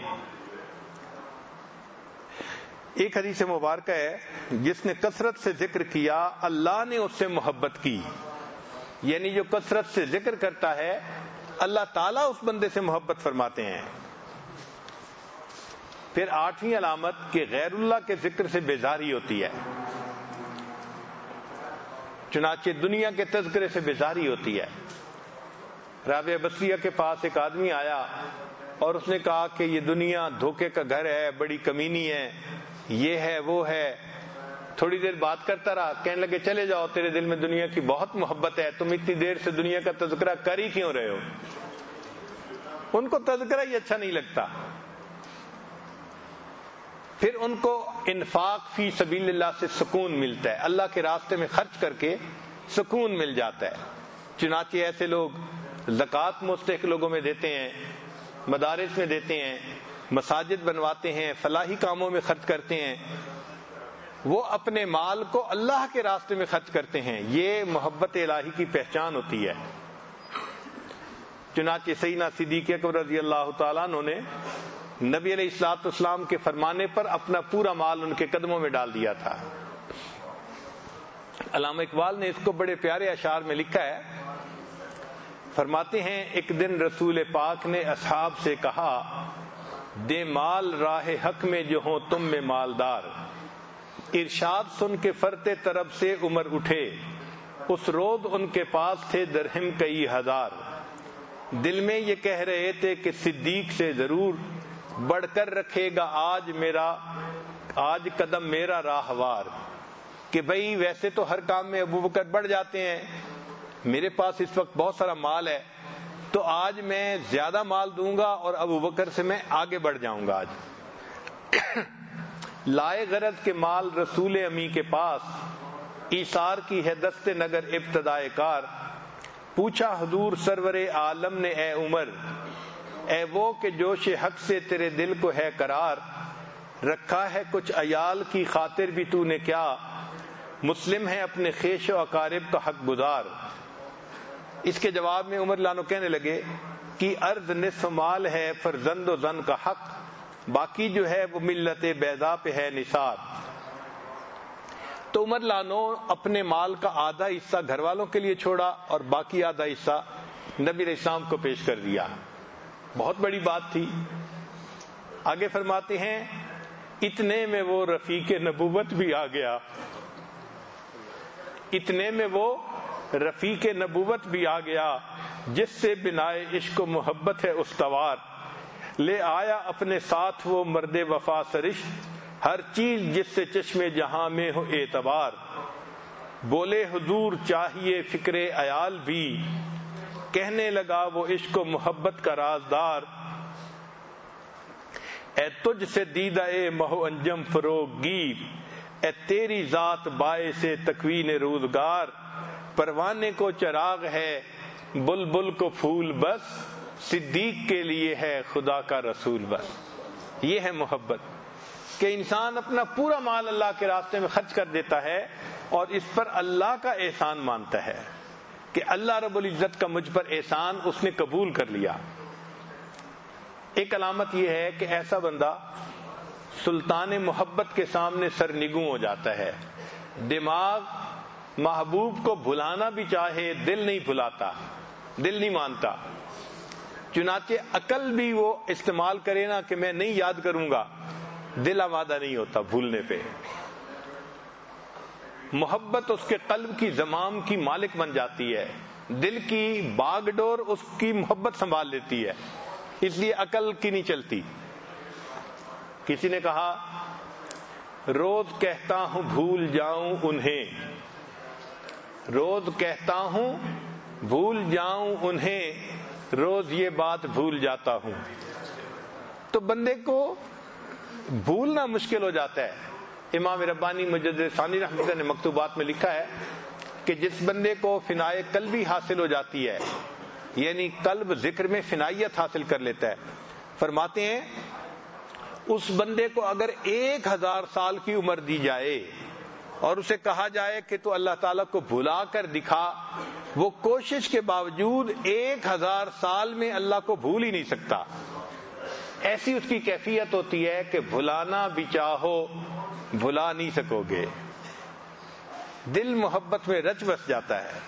ایک حدیث مبارکہ ہے جس نے کثرت سے ذکر کیا اللہ نے اس سے محبت کی، یعنی جو کثرت سے ذکر کرتا ہے اللہ تعالیٰ اس بندے سے محبت فرماتے ہیں۔ پھر 8ویں علامت کہ غیر اللہ کے ذکر سے بیزاری ہوتی ہے، چنانچہ دنیا کے تذکرے سے بیزاری ہوتی ہے۔ رابعہ بصریہ کے پاس ایک آدمی آیا اور اس نے کہا کہ یہ دنیا دھوکے کا گھر ہے، بڑی کمینی ہے، یہ ہے وہ ہے۔ تھوڑی دیر بات کرتا رہا، کہنے لگے چلے جاؤ، تیرے دل میں دنیا کی بہت محبت ہے، تم اتنی دیر سے دنیا کا تذکرہ کر ہی کیوں رہے ہو؟ ان کو تذکرہ ہی اچھا نہیں لگتا۔ پھر ان کو انفاق فی سبیل اللہ سے سکون ملتا ہے، اللہ کے راستے میں خرچ کر کے سکون مل جاتا ہے۔ چنانچہ ایسے لوگ زکوٰۃ مستحق لوگوں میں دیتے ہیں، مدارس میں دیتے ہیں، مساجد بنواتے ہیں، فلاحی کاموں میں خرچ کرتے ہیں، وہ اپنے مال کو اللہ کے راستے میں خرچ کرتے ہیں۔ یہ محبت الہی کی پہچان ہوتی ہے۔ چنانچہ سیدنا صدیق اکبر رضی اللہ تعالیٰ عنہ نے نبی علیہ الصلوۃ والسلام کے فرمانے پر اپنا پورا مال ان کے قدموں میں ڈال دیا تھا۔ علامہ اقبال نے اس کو بڑے پیارے اشعار میں لکھا ہے، فرماتے ہیں ایک دن رسول پاک نے اصحاب سے کہا دے مال راہ حق میں جو ہوں تم میں مالدار، ارشاد سن کے فرتے طرب سے عمر اٹھے، اس روز ان کے پاس تھے درہم کئی ہزار، دل میں یہ کہہ رہے تھے کہ صدیق سے ضرور بڑھ کر رکھے گا آج قدم میرا راہوار، کہ بھئی ویسے تو ہر کام میں ابو بکر بڑھ جاتے ہیں، میرے پاس اس وقت بہت سارا مال ہے تو آج میں زیادہ مال دوں گا اور ابو بکر سے میں آگے بڑھ جاؤں گا۔ آج لائے غرض کے مال رسول امی کے پاس، ایثار کی ہے دست نگر ابتدائے کار، پوچھا حضور سرور عالم نے اے عمر، اے وہ کہ جوش حق سے تیرے دل کو ہے قرار، رکھا ہے کچھ عیال کی خاطر بھی تو نے کیا، مسلم ہے اپنے خیش و اقارب کا حق گزار۔ اس کے جواب میں عمر لانو کہنے لگے کہ ارض نصف مال ہے فرزند و زن کا حق، باقی جو ہے وہ ملت بیضا پہ ہے نثار۔ تو عمر لانو اپنے مال کا آدھا حصہ گھر والوں کے لیے چھوڑا اور باقی آدھا حصہ نبی علیہ السلام کو پیش کر دیا۔ بہت بڑی بات تھی۔ آگے فرماتے ہیں اتنے میں وہ رفیق نبوت بھی آ گیا، اتنے میں وہ رفیق نبوت بھی آ گیا، جس سے بنائے عشق و محبت ہے استوار، لے آیا اپنے ساتھ وہ مرد وفا سرش، ہر چیز جس سے چشم جہاں میں ہو اعتبار، بولے حضور چاہیے فکر عیال بھی، کہنے لگا وہ عشق و محبت کا رازدار، اے تجھ سے دیدہ مہو انجم فروغ گیر، اے تیری ذات باعث تکوین روزگار، پروانے کو چراغ ہے بلبل کو پھول بس، صدیق کے لیے ہے خدا کا رسول بس۔ یہ ہے محبت۔ کہ انسان اپنا پورا مال اللہ کے راستے میں خرچ کر دیتا ہے اور اس پر اللہ کا احسان مانتا ہے کہ اللہ رب العزت کا مجھ پر احسان اس نے قبول کر لیا. ایک علامت یہ ہے کہ ایسا بندہ سلطان محبت کے سامنے سرنگوں ہو جاتا ہے. دماغ محبوب کو بھلانا بھی چاہے دل نہیں بھلاتا, دل نہیں مانتا. چنانچہ عقل بھی وہ استعمال کرے نا کہ میں نہیں یاد کروں گا, دل آمادہ نہیں ہوتا بھولنے پہ. محبت اس کے قلب کی زمام کی مالک بن جاتی ہے, دل کی باغ ڈور اس کی محبت سنبھال لیتی ہے, اس لیے عقل کی نہیں چلتی. کسی نے کہا روز کہتا ہوں بھول جاؤں انہیں, روز کہتا ہوں بھول جاؤں انہیں, روز یہ بات بھول جاتا ہوں. تو بندے کو بھولنا مشکل ہو جاتا ہے. امام ربانی مجدد ثانی رحمۃ اللہ نے مکتوبات میں لکھا ہے کہ جس بندے کو فنائے قلبی حاصل ہو جاتی ہے, یعنی قلب ذکر میں فنائیت حاصل کر لیتا ہے, فرماتے ہیں اس بندے کو اگر 1000 سال کی عمر دی جائے اور اسے کہا جائے کہ تو اللہ تعالیٰ کو بھلا کر دکھا, وہ کوشش کے باوجود 1000 سال میں اللہ کو بھول ہی نہیں سکتا. ایسی اس کی کیفیت ہوتی ہے کہ بھلانا بھی چاہو بھلا نہیں سکو گے. دل محبت میں رچ بس جاتا ہے.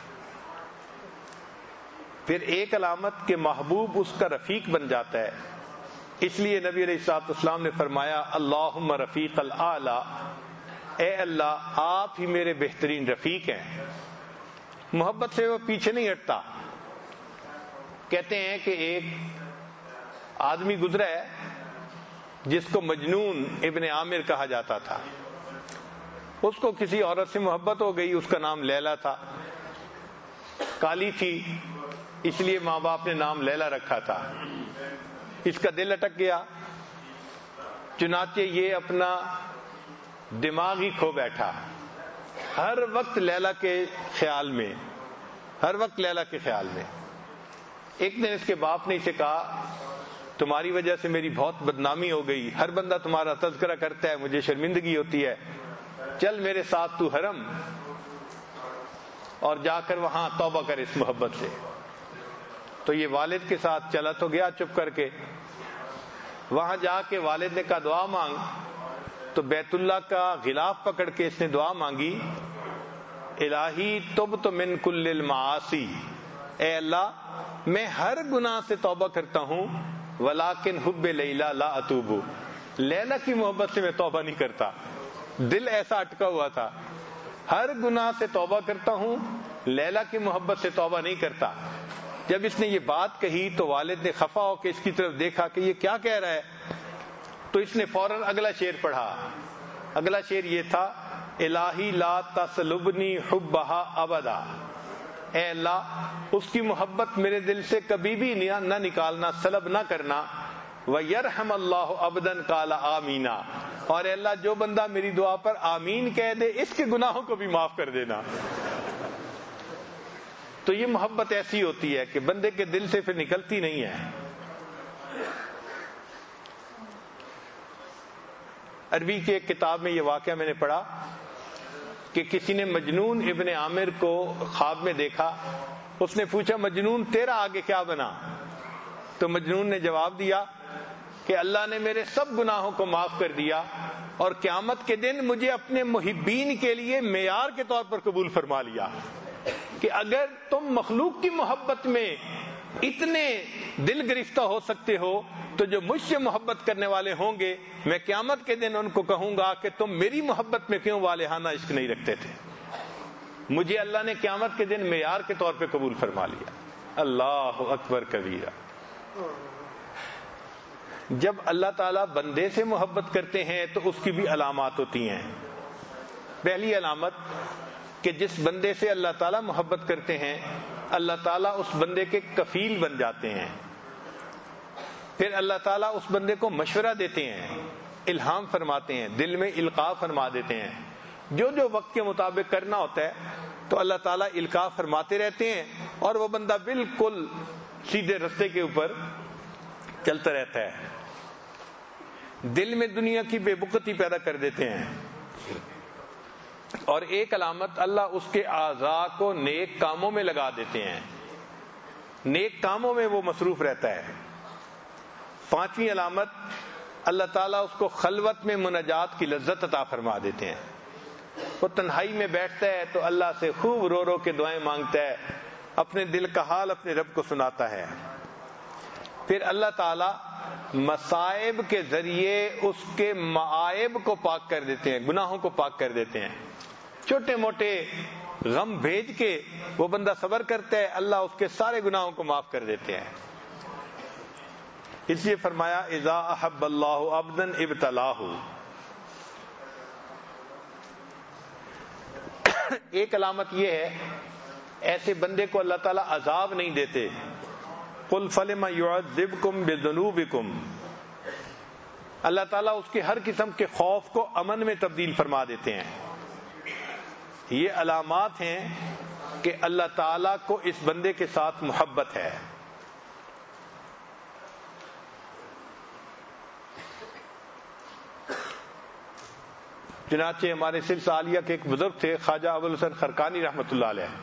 پھر ایک علامت کہ محبوب اس کا رفیق بن جاتا ہے. اس لیے نبی علیہ الصلوۃ والسلام نے فرمایا اللہم رفیق الاعلی, اے اللہ آپ ہی میرے بہترین رفیق ہیں. محبت سے وہ پیچھے نہیں ہٹتا. کہتے ہیں کہ ایک آدمی گزرا ہے جس کو مجنون ابن عامر کہا جاتا تھا. اس کو کسی عورت سے محبت ہو گئی, اس کا نام لیلا تھا. کالی تھی اس لیے ماں باپ نے نام لیلا رکھا تھا. اس کا دل اٹک گیا, چنانچہ یہ اپنا دماغ ہی کھو بیٹھا, ہر وقت لیلا کے خیال میں, ہر وقت لیلا کے خیال میں. ایک دن اس کے باپ نے اسے کہا تمہاری وجہ سے میری بہت بدنامی ہو گئی, ہر بندہ تمہارا تذکرہ کرتا ہے, مجھے شرمندگی ہوتی ہے, چل میرے ساتھ تو حرم اور جا کر وہاں توبہ کر اس محبت سے. تو یہ والد کے ساتھ چلا تو گیا چپ کر کے. وہاں جا کے والد نے کہا دعا مانگ, تو بیت اللہ کا غلاف پکڑ کے اس نے دعا مانگی الہی تبت من کل المعاصی, اے اللہ میں ہر گناہ سے توبہ کرتا ہوں, ولیکن حب لیلا لا اتوب, لیلا کی محبت سے میں توبہ نہیں کرتا. دل ایسا اٹکا ہوا تھا, ہر گناہ سے توبہ کرتا ہوں, لیلا کی محبت سے توبہ نہیں کرتا. جب اس نے یہ بات کہی تو والد نے خفا ہو کے اس کی طرف دیکھا کہ یہ کیا کہہ رہا ہے, تو اس نے فوراً اگلا شعر پڑھا. اگلا شعر یہ تھا الہی لا تسلبنی حبہا ابدا, اے اللہ اس کی محبت میرے دل سے کبھی بھی نہ نکالنا, سلب نہ کرنا. وَيَرْحَمَ اللَّهُ عَبْدًا قَالَ آمِينَ, اور اے اللہ جو بندہ میری دعا پر آمین کہہ دے اس کے گناہوں کو بھی معاف کر دینا. تو یہ محبت ایسی ہوتی ہے کہ بندے کے دل سے پھر نکلتی نہیں ہے. عربی کی ایک کتاب میں یہ واقعہ میں نے پڑھا کہ کسی نے مجنون ابن عامر کو خواب میں دیکھا. اس نے پوچھا مجنون تیرا آگے کیا بنا؟ تو مجنون نے جواب دیا کہ اللہ نے میرے سب گناہوں کو معاف کر دیا اور قیامت کے دن مجھے اپنے محبین کے لیے معیار کے طور پر قبول فرما لیا کہ اگر تم مخلوق کی محبت میں اتنے دل گرفتہ ہو سکتے ہو تو جو مجھ سے محبت کرنے والے ہوں گے میں قیامت کے دن ان کو کہوں گا کہ تم میری محبت میں کیوں والہانہ عشق نہیں رکھتے تھے. مجھے اللہ نے قیامت کے دن معیار کے طور پہ قبول فرما لیا. اللہ اکبر کبیرہ. جب اللہ تعالیٰ بندے سے محبت کرتے ہیں تو اس کی بھی علامات ہوتی ہیں. پہلی علامت کہ جس بندے سے اللہ تعالیٰ محبت کرتے ہیں اللہ تعالیٰ اس بندے کے کفیل بن جاتے ہیں. پھر اللہ تعالیٰ اس بندے کو مشورہ دیتے ہیں, الہام فرماتے ہیں, دل میں القاء فرما دیتے ہیں. جو جو وقت کے مطابق کرنا ہوتا ہے تو اللہ تعالیٰ القاء فرماتے رہتے ہیں اور وہ بندہ بالکل سیدھے رستے کے اوپر چلتا رہتا ہے. دل میں دنیا کی بے بکتی پیدا کر دیتے ہیں. اور ایک علامت اللہ اس کے اعضاء کو نیک کاموں میں لگا دیتے ہیں، نیک کاموں میں وہ مصروف رہتا ہے. 5ویں علامت اللہ تعالیٰ اس کو خلوت میں مناجات کی لذت عطا فرما دیتے ہیں. وہ تنہائی میں بیٹھتا ہے تو اللہ سے خوب رو رو کے دعائیں مانگتا ہے، اپنے دل کا حال اپنے رب کو سناتا ہے. پھر اللہ تعالیٰ مصائب کے ذریعے اس کے معائب کو پاک کر دیتے ہیں، گناہوں کو پاک کر دیتے ہیں. چھوٹے موٹے غم بھیج کے وہ بندہ صبر کرتا ہے، اللہ اس کے سارے گناہوں کو معاف کر دیتے ہیں. اس لیے فرمایا اذا احب اللہ عبدا ابتلاہ. ایک علامت یہ ہے ایسے بندے کو اللہ تعالیٰ عذاب نہیں دیتے. قل فلم يعذبكم بذنوبكم. اللہ تعالیٰ اس کے ہر قسم کے خوف کو امن میں تبدیل فرما دیتے ہیں. یہ علامات ہیں کہ اللہ تعالیٰ کو اس بندے کے ساتھ محبت ہے. چنانچہ ہمارے سلسلہ عالیہ کے ایک بزرگ تھے خواجہ ابوالحسن خرقانی رحمۃ اللہ علیہ.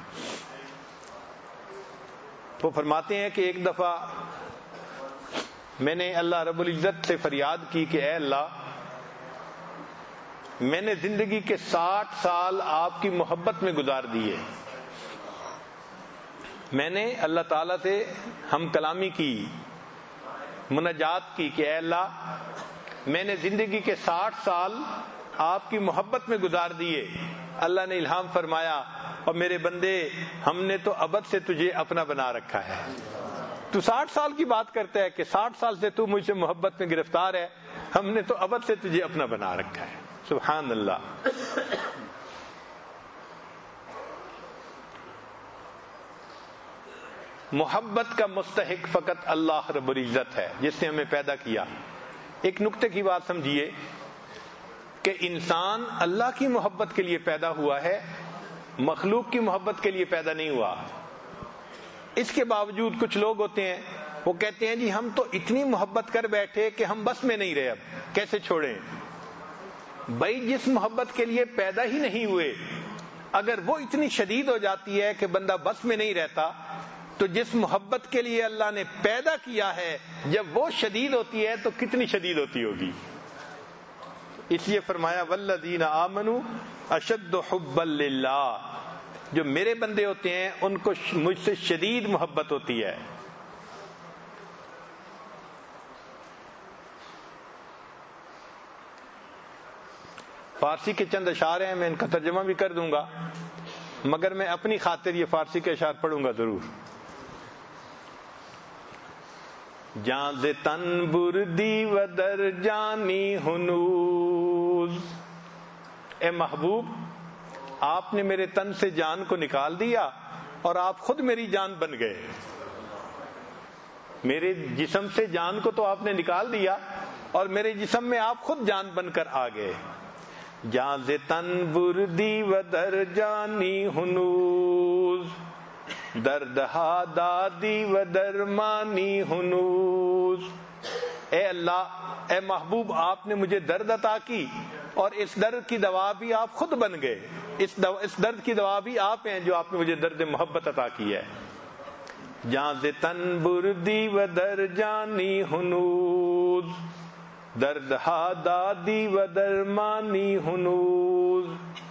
وہ فرماتے ہیں کہ ایک دفعہ میں نے اللہ رب العزت سے فریاد کی کہ اے اللہ، میں نے زندگی کے 60 سال آپ کی محبت میں گزار دیے. میں نے اللہ تعالیٰ سے ہم کلامی کی، مناجات کی کہ اے اللہ، میں نے زندگی کے 60 سال آپ کی محبت میں گزار دیے. اللہ نے الہام فرمایا، اور میرے بندے، ہم نے تو ابد سے تجھے اپنا بنا رکھا ہے. تو 60 سال کی بات کرتا ہے کہ 60 سال سے تو مجھ سے محبت میں گرفتار ہے، ہم نے تو ابد سے تجھے اپنا بنا رکھا ہے. سبحان اللہ. محبت کا مستحق فقط اللہ رب العزت ہے جس نے ہمیں پیدا کیا. ایک نقطے کی بات سمجھیے کہ انسان اللہ کی محبت کے لیے پیدا ہوا ہے، مخلوق کی محبت کے لیے پیدا نہیں ہوا. اس کے باوجود کچھ لوگ ہوتے ہیں وہ کہتے ہیں جی ہم تو اتنی محبت کر بیٹھے کہ ہم بس میں نہیں رہے، اب کیسے چھوڑیں. بھائی جس محبت کے لیے پیدا ہی نہیں ہوئے، اگر وہ اتنی شدید ہو جاتی ہے کہ بندہ بس میں نہیں رہتا، تو جس محبت کے لیے اللہ نے پیدا کیا ہے جب وہ شدید ہوتی ہے تو کتنی شدید ہوتی ہوگی. اس لیے فرمایا والذین آمنوا اشد حبا للہ. جو میرے بندے ہوتے ہیں ان کو مجھ سے شدید محبت ہوتی ہے. فارسی کے چند اشعار ہیں، میں ان کا ترجمہ بھی کر دوں گا، مگر میں اپنی خاطر یہ فارسی کے اشعار پڑھوں گا ضرور. جان ز تن بردی و در جانی ہنوز. اے محبوب، آپ نے میرے تن سے جان کو نکال دیا اور آپ خود میری جان بن گئے. میرے جسم سے جان کو تو آپ نے نکال دیا اور میرے جسم میں آپ خود جان بن کر آ گئے. جان ز تن بردی و در جانی ہنوز، دردہا دادی و درمانی ہنوز. اے اللہ، اے محبوب، آپ نے مجھے درد عطا کی اور اس درد کی دوا بھی آپ خود بن گئے. اس درد کی دوا بھی آپ ہیں جو آپ نے مجھے درد محبت عطا کی ہے. جان ز تن بردی و در جانی ہنوز، دردہا دادی و درمانی ہنوز.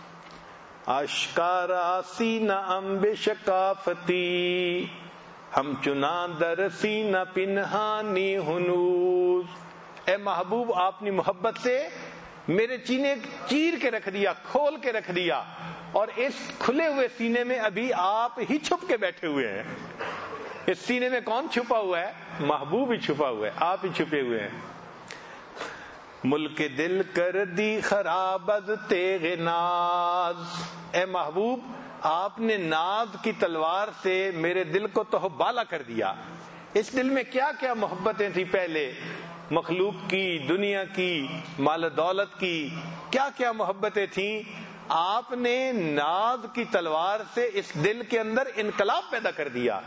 اشکارا سینہ ام بے شکافتی، ہم چنا در سینہ پنہانی ہنوز. اے محبوب، آپ نے محبت سے میرے سینے چیر کے رکھ دیا، کھول کے رکھ دیا، اور اس کھلے ہوئے سینے میں ابھی آپ ہی چھپ کے بیٹھے ہوئے ہیں. اس سینے میں کون چھپا ہوا ہے؟ محبوب ہی چھپا ہوا ہے، آپ ہی چھپے ہوئے ہیں. ملک دل کر دی خراب از تیغ ناز. اے محبوب، آپ نے ناز کی تلوار سے میرے دل کو تو بالا کر دیا. اس دل میں کیا کیا محبتیں تھی پہلے، مخلوق کی، دنیا کی، مال و دولت کی، کیا کیا محبتیں تھیں. آپ نے ناز کی تلوار سے اس دل کے اندر انقلاب پیدا کر دیا.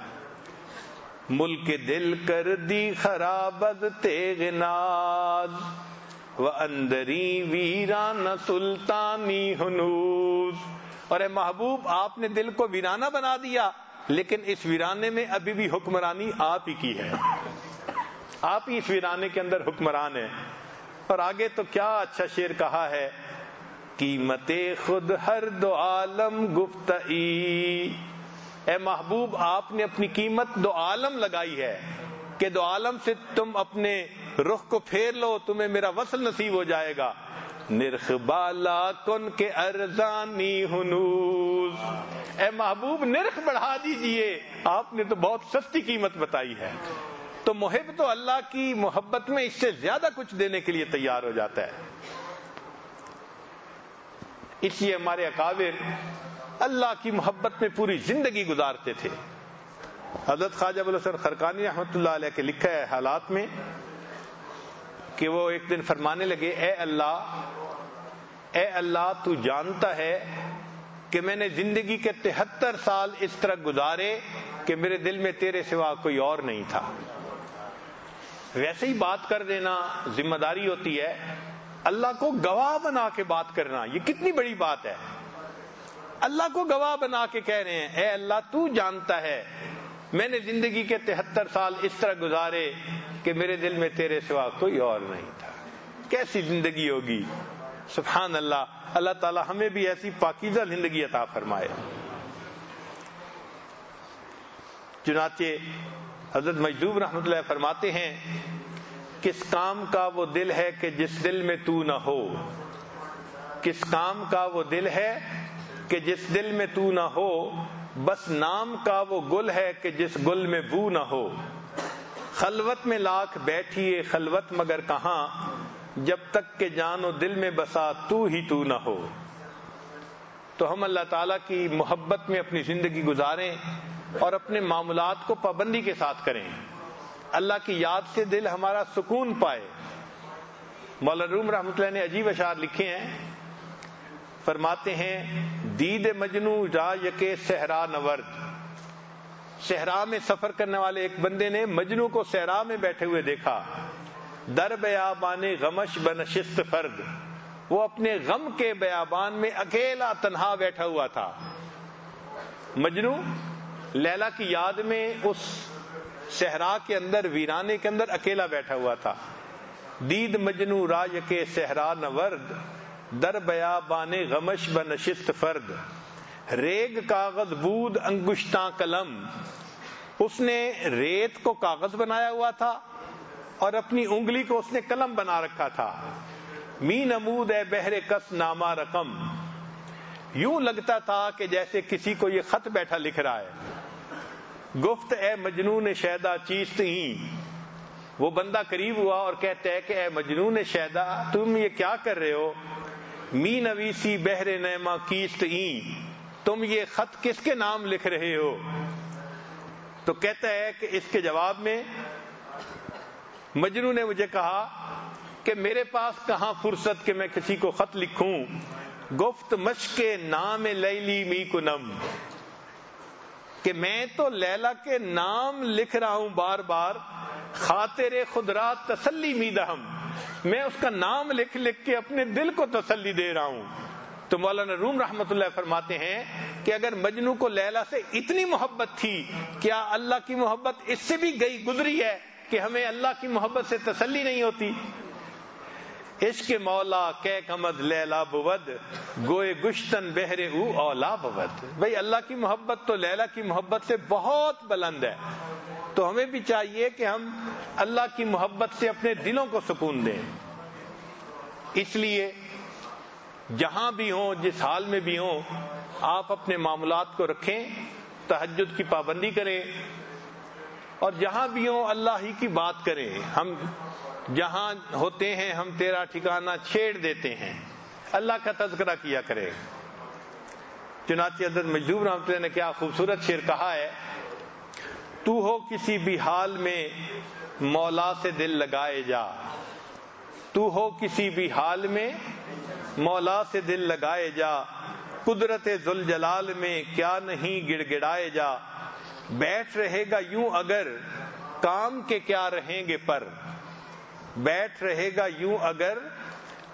ملک دل کر دی خراب از تیغ ناز، وَأَنْدَرِي وِيرَانَ سُلْطَانِی ہنوز، اور اے محبوب آپ نے دل کو ویرانہ بنا دیا، لیکن اس ویرانے میں ابھی بھی حکمرانی آپ ہی کی ہے، آپ ہی اس ویرانے کے اندر حکمران ہیں۔ اور آگے تو کیا اچھا شعر کہا ہے، قیمت خود ہر دو عالم گفتئی، اے محبوب آپ نے اپنی قیمت دو عالم لگائی ہے کہ دو عالم سے تم اپنے رخ کو پھیر لو، تمہیں میرا وصل نصیب ہو جائے گا۔ نرخ بالا کن کے ارزانی ہنوز، اے محبوب نرخ بڑھا دیجئے، آپ نے تو بہت سستی قیمت بتائی ہے۔ تو محب تو اللہ کی محبت میں اس سے زیادہ کچھ دینے کے لیے تیار ہو جاتا ہے۔ اس لیے ہمارے اکابر اللہ کی محبت میں پوری زندگی گزارتے تھے۔ حضرت خواجہ ابوالحسن خرقانی رحمۃ اللہ علیہ کے لکھا ہے حالات میں کہ وہ ایک دن فرمانے لگے، اے اللہ تو جانتا ہے کہ میں نے زندگی کے 73 سال اس طرح گزارے کہ میرے دل میں تیرے سوا کوئی اور نہیں تھا۔ ویسے ہی بات کر دینا ذمہ داری ہوتی ہے، اللہ کو گواہ بنا کے بات کرنا یہ کتنی بڑی بات ہے۔ اللہ کو گواہ بنا کے کہہ رہے ہیں، اے اللہ تو جانتا ہے میں نے زندگی کے 73 سال اس طرح گزارے کہ میرے دل میں تیرے سوا کوئی اور نہیں تھا۔ کیسی زندگی ہوگی، سبحان اللہ۔ اللہ تعالی ہمیں بھی ایسی پاکیزہ زندگی عطا فرمائے۔ چنانچہ حضرت مجذوب رحمۃ اللہ فرماتے ہیں، کس کام کا وہ دل ہے کہ جس دل میں تو نہ ہو، کس کام کا وہ دل ہے کہ جس دل میں تو نہ ہو، بس نام کا وہ گل ہے کہ جس گل میں بو نہ ہو۔ خلوت میں لاکھ بیٹھیے خلوت مگر کہاں، جب تک کہ جان و دل میں بسا تو ہی تو نہ ہو۔ تو ہم اللہ تعالیٰ کی محبت میں اپنی زندگی گزاریں اور اپنے معاملات کو پابندی کے ساتھ کریں، اللہ کی یاد سے دل ہمارا سکون پائے۔ مولانا روم رحمۃ اللہ نے عجیب اشعار لکھے ہیں، فرماتے ہیں، دید مجنو را یکے صحرا نورد، صحرا میں سفر کرنے والے ایک بندے نے مجنو کو صحرا میں بیٹھے ہوئے دیکھا، در بیابان غمش بنشست فرد، وہ اپنے غم کے بیابان میں اکیلا تنہا بیٹھا ہوا تھا۔ مجنو لیلا کی یاد میں اس صحرا کے اندر ویرانے کے اندر اکیلا بیٹھا ہوا تھا۔ دید مجنو را یکے صحرا نورد، در بیابان غمش بنشست فرد، ریگ کاغذ بود انگشتاں قلم، اس نے ریت کو کاغذ بنایا ہوا تھا اور اپنی انگلی کو اس نے قلم بنا رکھا تھا۔ می نمود اے بہر کس نامہ رقم، یوں لگتا تھا کہ جیسے کسی کو یہ خط بیٹھا لکھ رہا ہے۔ گفت اے مجنون شیدا چیست ہی، وہ بندہ قریب ہوا اور کہتا ہے کہ اے مجنون شیدا تم یہ کیا کر رہے ہو؟ می نویسی بہر نیما کیست این، تم یہ خط کس کے نام لکھ رہے ہو؟ تو کہتا ہے کہ اس کے جواب میں مجنو نے مجھے کہا کہ میرے پاس کہاں فرصت کہ میں کسی کو خط لکھوں۔ گفت مشق نام لیلی می کنم، کہ میں تو لیلا کے نام لکھ رہا ہوں بار بار، خاطر خود را تسلی می دہم، میں اس کا نام لکھ لکھ کے اپنے دل کو تسلی دے رہا ہوں۔ تو مولانا روم رحمۃ اللہ فرماتے ہیں کہ اگر مجنو کو لیلا سے اتنی محبت تھی، کیا اللہ کی محبت اس سے بھی گئی گزری ہے کہ ہمیں اللہ کی محبت سے تسلی نہیں ہوتی؟ عشق مولا کہ کمد لیلا بود، گوئے گشتن بہرے او اولا بود۔ بھئی اللہ کی محبت تو لیلا کی محبت سے بہت بلند ہے، تو ہمیں بھی چاہیے کہ ہم اللہ کی محبت سے اپنے دلوں کو سکون دیں۔ اس لیے جہاں بھی ہوں، جس حال میں بھی ہوں، آپ اپنے معاملات کو رکھیں، تہجد کی پابندی کریں، اور جہاں بھی ہوں اللہ ہی کی بات کریں۔ ہم جہاں ہوتے ہیں ہم تیرا ٹھکانہ چھیڑ دیتے ہیں، اللہ کا تذکرہ کیا کرے۔ چنانچہ حضرت مجذوب رحمۃ اللہ نے کیا خوبصورت شعر کہا ہے، تو ہو کسی بھی حال میں مولا سے دل لگائے جا، تو ہو کسی بھی حال میں مولا سے دل لگائے جا، قدرت ذوالجلال میں کیا نہیں گڑ گڑائے جا، بیٹھ رہے گا یوں اگر کام کے کیا رہیں گے پر، بیٹھ رہے گا یوں اگر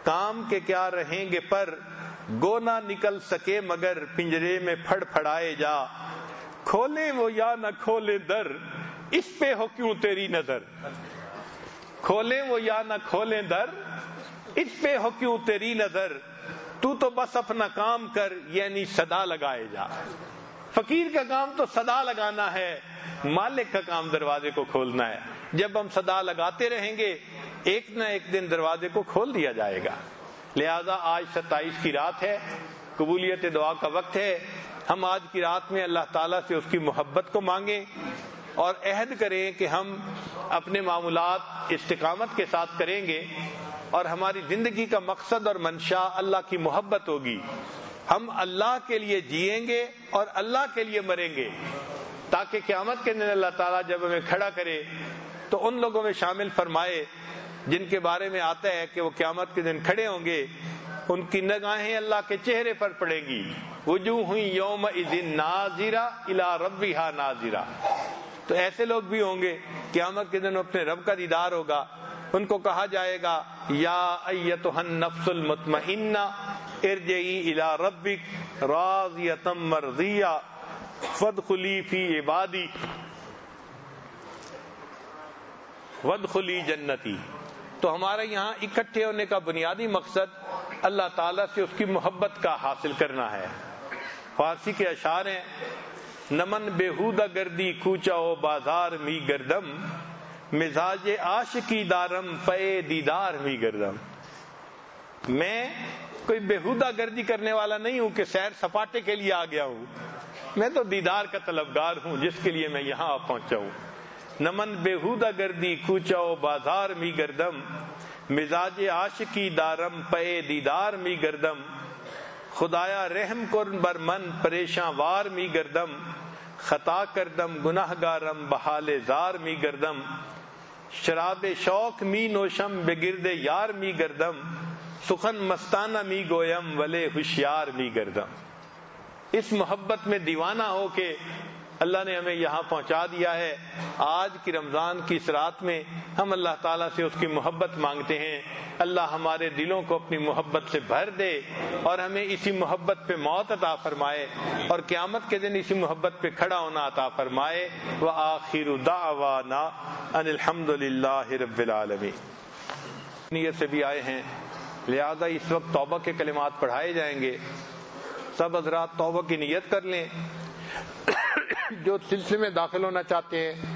کام کے کیا رہیں گے پر، گو نہ نکل سکے مگر پنجرے میں پھڑ پھڑائے جا، کھولے وہ یا نہ کھولے در، اس پہ ہو کیوں تیری نظر، کھولے وہ یا نہ کھولے در، اس پہ ہو کیوں تیری نظر، تو بس اپنا کام کر یعنی صدا لگائے جا۔ فقیر کا کام تو صدا لگانا ہے، مالک کا کام دروازے کو کھولنا ہے۔ جب ہم صدا لگاتے رہیں گے ایک نہ ایک دن دروازے کو کھول دیا جائے گا۔ لہذا آج 27 کی رات ہے، قبولیت دعا کا وقت ہے۔ ہم آج کی رات میں اللہ تعالیٰ سے اس کی محبت کو مانگیں اور عہد کریں کہ ہم اپنے معمولات استقامت کے ساتھ کریں گے اور ہماری زندگی کا مقصد اور منشا اللہ کی محبت ہوگی۔ ہم اللہ کے لیے جئیں گے اور اللہ کے لیے مریں گے، تاکہ قیامت کے دن اللہ تعالیٰ جب ہمیں کھڑا کرے تو ان لوگوں میں شامل فرمائے جن کے بارے میں آتا ہے کہ وہ قیامت کے دن کھڑے ہوں گے، ان کی نگاہیں اللہ کے چہرے پر پڑیں گی، وجوہ یومئذ ناظرہ الی ربہا ناظرہ۔ تو ایسے لوگ بھی ہوں گے قیامت کے دن اپنے رب کا دیدار ہوگا، ان کو کہا جائے گا یا ایتھا النفس المطمئنہ ارجعی الی ربک راضیۃ مرضیہ فادخلی فی عبادی وادخلی جنتی۔ تو ہمارے یہاں اکٹھے ہونے کا بنیادی مقصد اللہ تعالیٰ سے اس کی محبت کا حاصل کرنا ہے۔ فارسی کے اشعار ہیں، نمن بےہودہ گردی کوچہ و بازار می گردم، مزاج عاشقی دارم پے دیدار می گردم۔ میں کوئی بےہودہ گردی کرنے والا نہیں ہوں کہ سیر سپاٹے کے لیے آ گیا ہوں، میں تو دیدار کا طلبگار ہوں جس کے لیے میں یہاں پہنچا ہوں۔ نمن بےہودہ گردی کوچہ و بازار می گردم، مزاج عاشقی دارم پے دیدار می گردم، خدایا رحم کن بر من پریشاں وار می گردم، خطا کردم گناہ گارم بحال زار می گردم، شراب شوق می نوشم بگرد یار می گردم، سخن مستانہ می گویم ولے ہوشیار می گردم۔ اس محبت میں دیوانہ ہو کے اللہ نے ہمیں یہاں پہنچا دیا ہے۔ آج کی رمضان کی اس رات میں ہم اللہ تعالیٰ سے اس کی محبت مانگتے ہیں، اللہ ہمارے دلوں کو اپنی محبت سے بھر دے اور ہمیں اسی محبت پہ موت عطا فرمائے اور قیامت کے دن اسی محبت پہ کھڑا ہونا عطا فرمائے۔ وآخر دعوانا ان الحمد للہ رب العالمین۔ نیت سے بھی آئے ہیں، لہذا اس وقت توبہ کے کلمات پڑھائے جائیں گے، سب حضرات توبہ کی نیت کر لیں۔ جو سلسلے میں داخل ہونا چاہتے ہیں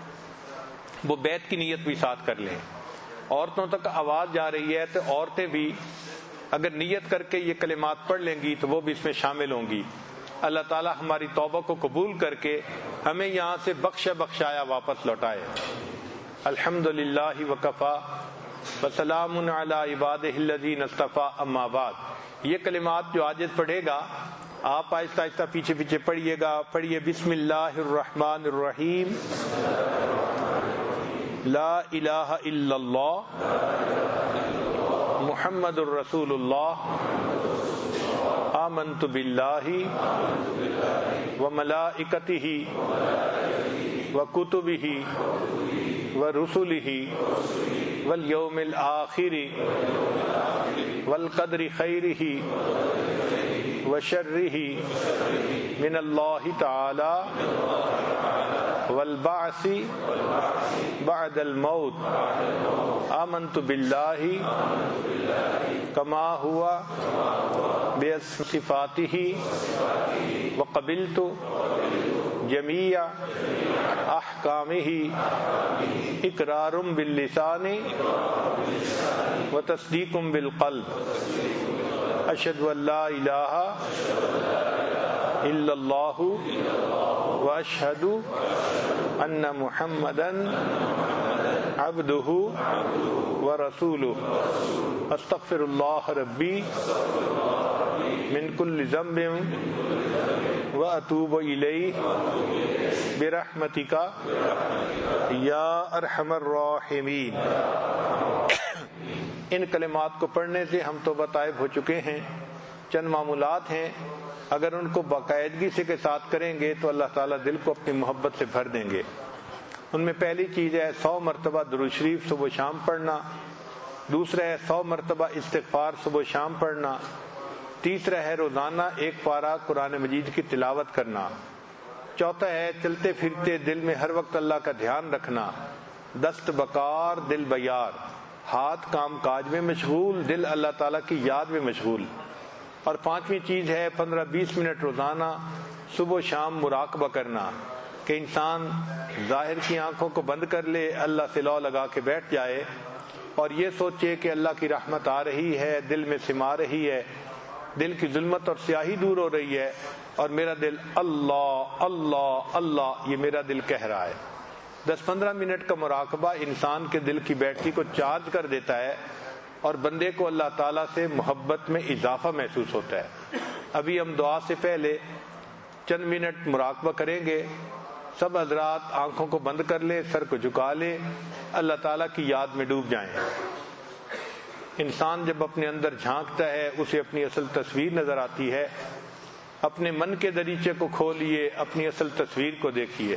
وہ بیعت کی نیت بھی ساتھ کر لیں۔ عورتوں تک آواز جا رہی ہے تو عورتیں بھی اگر نیت کر کے یہ کلمات پڑھ لیں گی تو وہ بھی اس میں شامل ہوں گی۔ اللہ تعالی ہماری توبہ کو قبول کر کے ہمیں یہاں سے بخشایا واپس لوٹائے۔ الحمدللہ وکفا وسلام علی عبادہ الذین اصطفیٰ، اما بعد۔ یہ کلمات جو عاجز پڑھے گا آپ آہستہ آہستہ پیچھے پیچھے پڑھیے گا۔ پڑھیے بسم اللہ الرحمن الرحیم، لا الہ الا اللہ محمد الرسول اللہ، آمنت باللہ وملائکتہ وکتبہ ورسلہ والیوم الآخر والقدر خیرہ وشرہ من اللہ تعالی والبعث بعد الموت، آمنت باللہ کما ہوا بصفاتہ وقبلت جمیع احکامہ اقرار باللسان وتصدیق بالقلب، اشہد ان لا الہ الا اللہ واشہد ان محمدا عبدہ ورسولہ، استغفر اللہ ربی من کل ذنب واتوب الیہ برحمتک یا ارحم الراحمین۔ ان کلمات کو پڑھنے سے ہم توبہ طائب ہو چکے ہیں۔ چند معمولات ہیں، اگر ان کو باقاعدگی سے کے ساتھ کریں گے تو اللہ تعالیٰ دل کو اپنی محبت سے بھر دیں گے۔ ان میں پہلی چیز ہے 100 مرتبہ درود شریف صبح و شام پڑھنا، دوسرا ہے 100 مرتبہ استغفار صبح و شام پڑھنا، تیسرا ہے روزانہ 1 پارہ قرآن مجید کی تلاوت کرنا، چوتھا ہے چلتے پھرتے دل میں ہر وقت اللہ کا دھیان رکھنا، دست بکار دل بیار، ہاتھ کام کاج میں مشغول، دل اللہ تعالیٰ کی یاد میں مشغول، اور پانچویں چیز ہے 15-20 منٹ روزانہ صبح و شام مراقبہ کرنا، کہ انسان ظاہر کی آنکھوں کو بند کر لے، اللہ سے لو لگا کے بیٹھ جائے اور یہ سوچے کہ اللہ کی رحمت آ رہی ہے، دل میں سما رہی ہے، دل کی ظلمت اور سیاہی دور ہو رہی ہے، اور میرا دل اللہ اللہ اللہ یہ میرا دل کہہ رہا ہے۔ 10-15 منٹ کا مراقبہ انسان کے دل کی بیٹری کو چارج کر دیتا ہے اور بندے کو اللہ تعالیٰ سے محبت میں اضافہ محسوس ہوتا ہے۔ ابھی ہم دعا سے پہلے چند منٹ مراقبہ کریں گے، سب حضرات آنکھوں کو بند کر لیں، سر کو جھکا لیں، اللہ تعالیٰ کی یاد میں ڈوب جائیں۔ انسان جب اپنے اندر جھانکتا ہے اسے اپنی اصل تصویر نظر آتی ہے۔ اپنے من کے دریچے کو کھولیے، اپنی اصل تصویر کو دیکھیے۔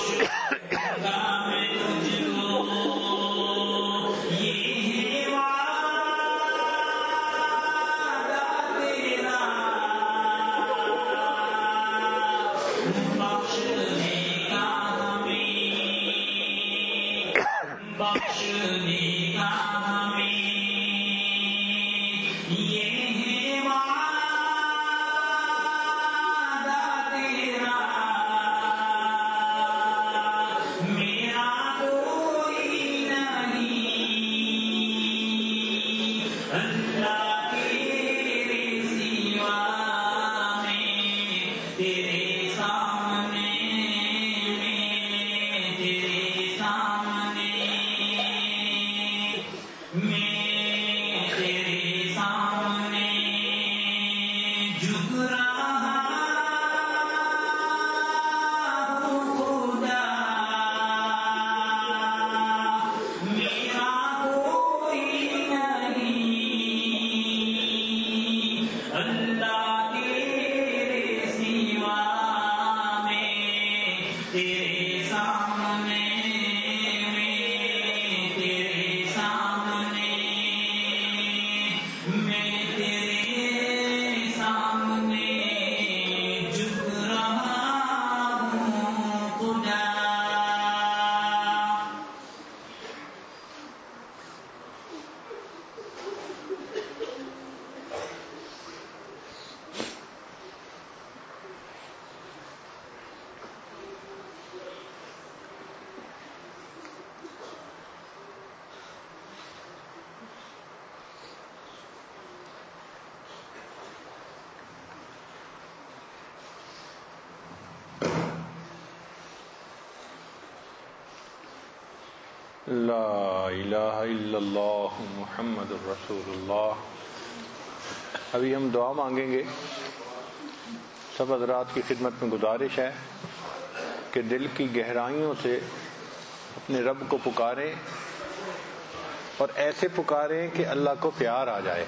لا الہ الا اللہ محمد الرسول اللہ. ابھی ہم دعا مانگیں گے. سب حضرات کی خدمت میں گزارش ہے کہ دل کی گہرائیوں سے اپنے رب کو پکاریں اور ایسے پکاریں کہ اللہ کو پیار آ جائے.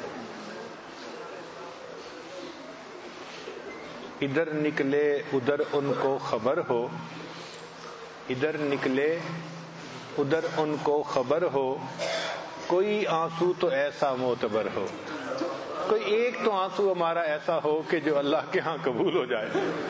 ادھر نکلے ادھر ان کو خبر ہو، ادھر نکلے ادھر ان کو خبر ہو، کوئی آنسو تو ایسا معتبر ہو، کوئی ایک تو آنسو ہمارا ایسا ہو کہ جو اللہ کے ہاں قبول ہو جائے.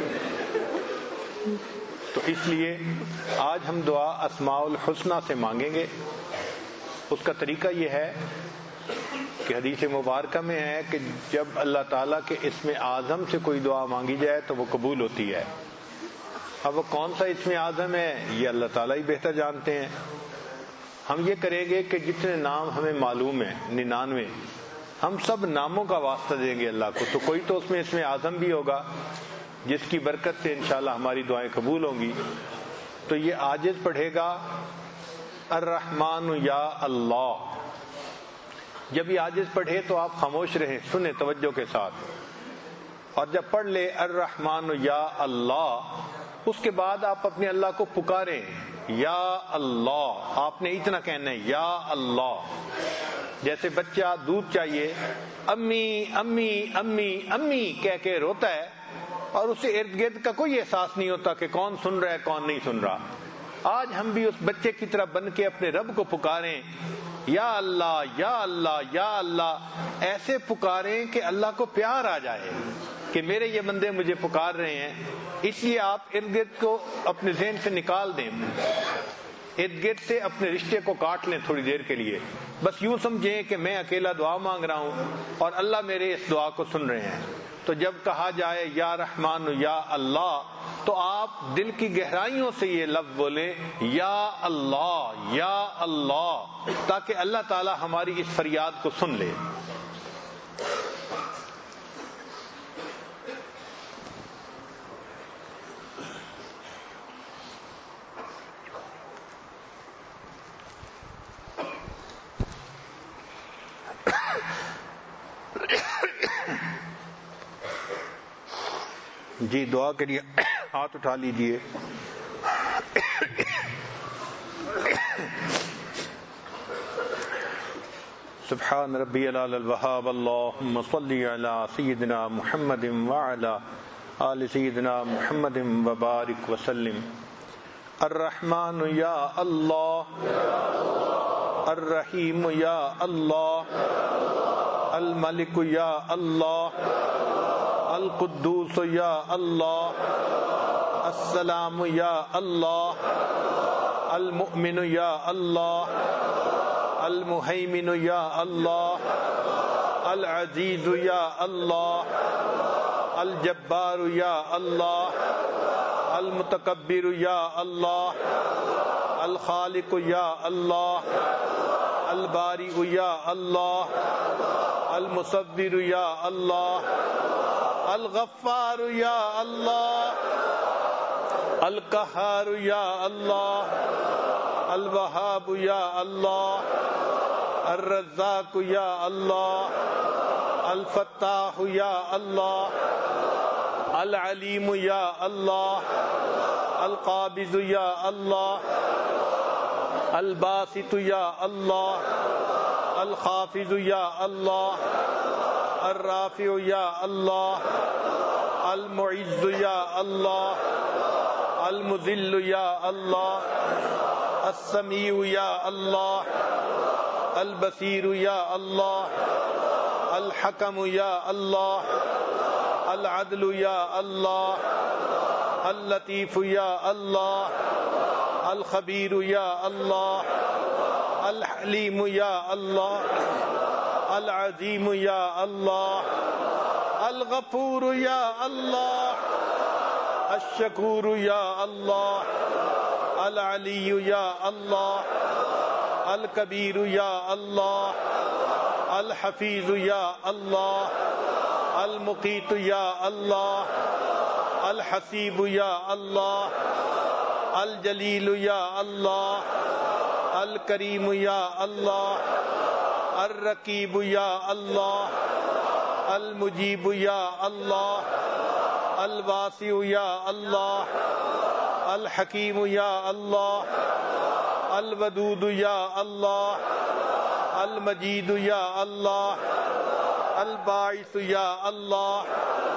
تو اس لیے آج ہم دعا اسماء الحسنی سے مانگیں گے. اس کا طریقہ یہ ہے کہ حدیث مبارکہ میں ہے کہ جب اللہ تعالیٰ کے اسم اعظم سے کوئی دعا مانگی جائے تو وہ قبول ہوتی ہے. اب وہ کون سا اسم اعظم ہے یہ اللہ تعالیٰ ہی بہتر جانتے ہیں. ہم یہ کریں گے کہ جتنے نام ہمیں معلوم ہیں 99 ہم سب ناموں کا واسطہ دیں گے اللہ کو. تو کوئی تو اس میں اسم اعظم بھی ہوگا جس کی برکت سے انشاءاللہ ہماری دعائیں قبول ہوں گی. تو یہ عاجز پڑھے گا الرحمن یا اللہ. جب یہ عاجز پڑھے تو آپ خاموش رہیں، سنیں توجہ کے ساتھ، اور جب پڑھ لے الرحمن یا اللہ اس کے بعد آپ اپنے اللہ کو پکاریں یا اللہ. آپ نے اتنا کہنا ہے یا اللہ. جیسے بچہ دودھ چاہیے امی امی امی امی کہہ کے روتا ہے اور اسے ارد گرد کا کوئی احساس نہیں ہوتا کہ کون سن رہا ہے کون نہیں سن رہا. آج ہم بھی اس بچے کی طرح بن کے اپنے رب کو پکاریں یا اللہ یا اللہ یا اللہ. ایسے پکاریں کہ اللہ کو پیار آ جائے کہ میرے یہ بندے مجھے پکار رہے ہیں. اس لیے آپ ارد گرد کو اپنے ذہن سے نکال دیں، ارد گرد سے اپنے رشتے کو کاٹ لیں تھوڑی دیر کے لیے. بس یوں سمجھیں کہ میں اکیلا دعا مانگ رہا ہوں اور اللہ میرے اس دعا کو سن رہے ہیں. تو جب کہا جائے یا رحمان یا اللہ تو آپ دل کی گہرائیوں سے یہ لفظ بولیں یا اللہ، تاکہ اللہ تعالی ہماری اس فریاد کو سن لے. جی دعا کے لیے ہاتھ اٹھا لیجئے. سبحان ربی العلی الوہاب اللہم صلی علی سیدنا محمد وعلی آل سیدنا محمد وبارک وسلم. الرحمن یا اللہ، الرحیم یا اللہ، الملک یا اللہ، القدوس یا اللہ، السلام یا اللہ، المؤمن یا اللہ، المہیمن یا اللہ، العزیز یا اللہ، الجبار یا اللہ، المتکبر یا اللہ، الخالق یا اللہ، البارئ یا اللہ، المصور یا اللہ، الغفار یا اللہ، القہار یا اللہ، الوہاب یا اللہ، الرزاق یا اللہ، الفتاح یا اللہ، العلیم یا اللہ، القابض یا اللہ، الباسط یا اللہ، الخافض یا اللہ، الرافع یا اللہ، المعز یا اللہ، المذل یا اللہ، السمیع یا اللہ، البصیر یا اللہ، الحکم یا اللہ، العدل یا اللہ، اللطیف یا اللہ، الخبیر یا اللہ، الحلیم یا اللہ، العظیم یا اللہ، الغفور یا اللہ، الشکور یا اللہ، العلی یا اللہ، الکبیر یا اللہ، الحفیظ یا اللہ، المقیت یا اللہ، الحسیب یا اللہ، الجلیل یا اللہ، الکریم یا اللہ، الرقیب یا اللہ، المجیب یا اللہ، الواسع یا اللہ، الحکیم یا اللہ، الودود یا اللہ، المجید یا اللہ، الباعث یا اللہ،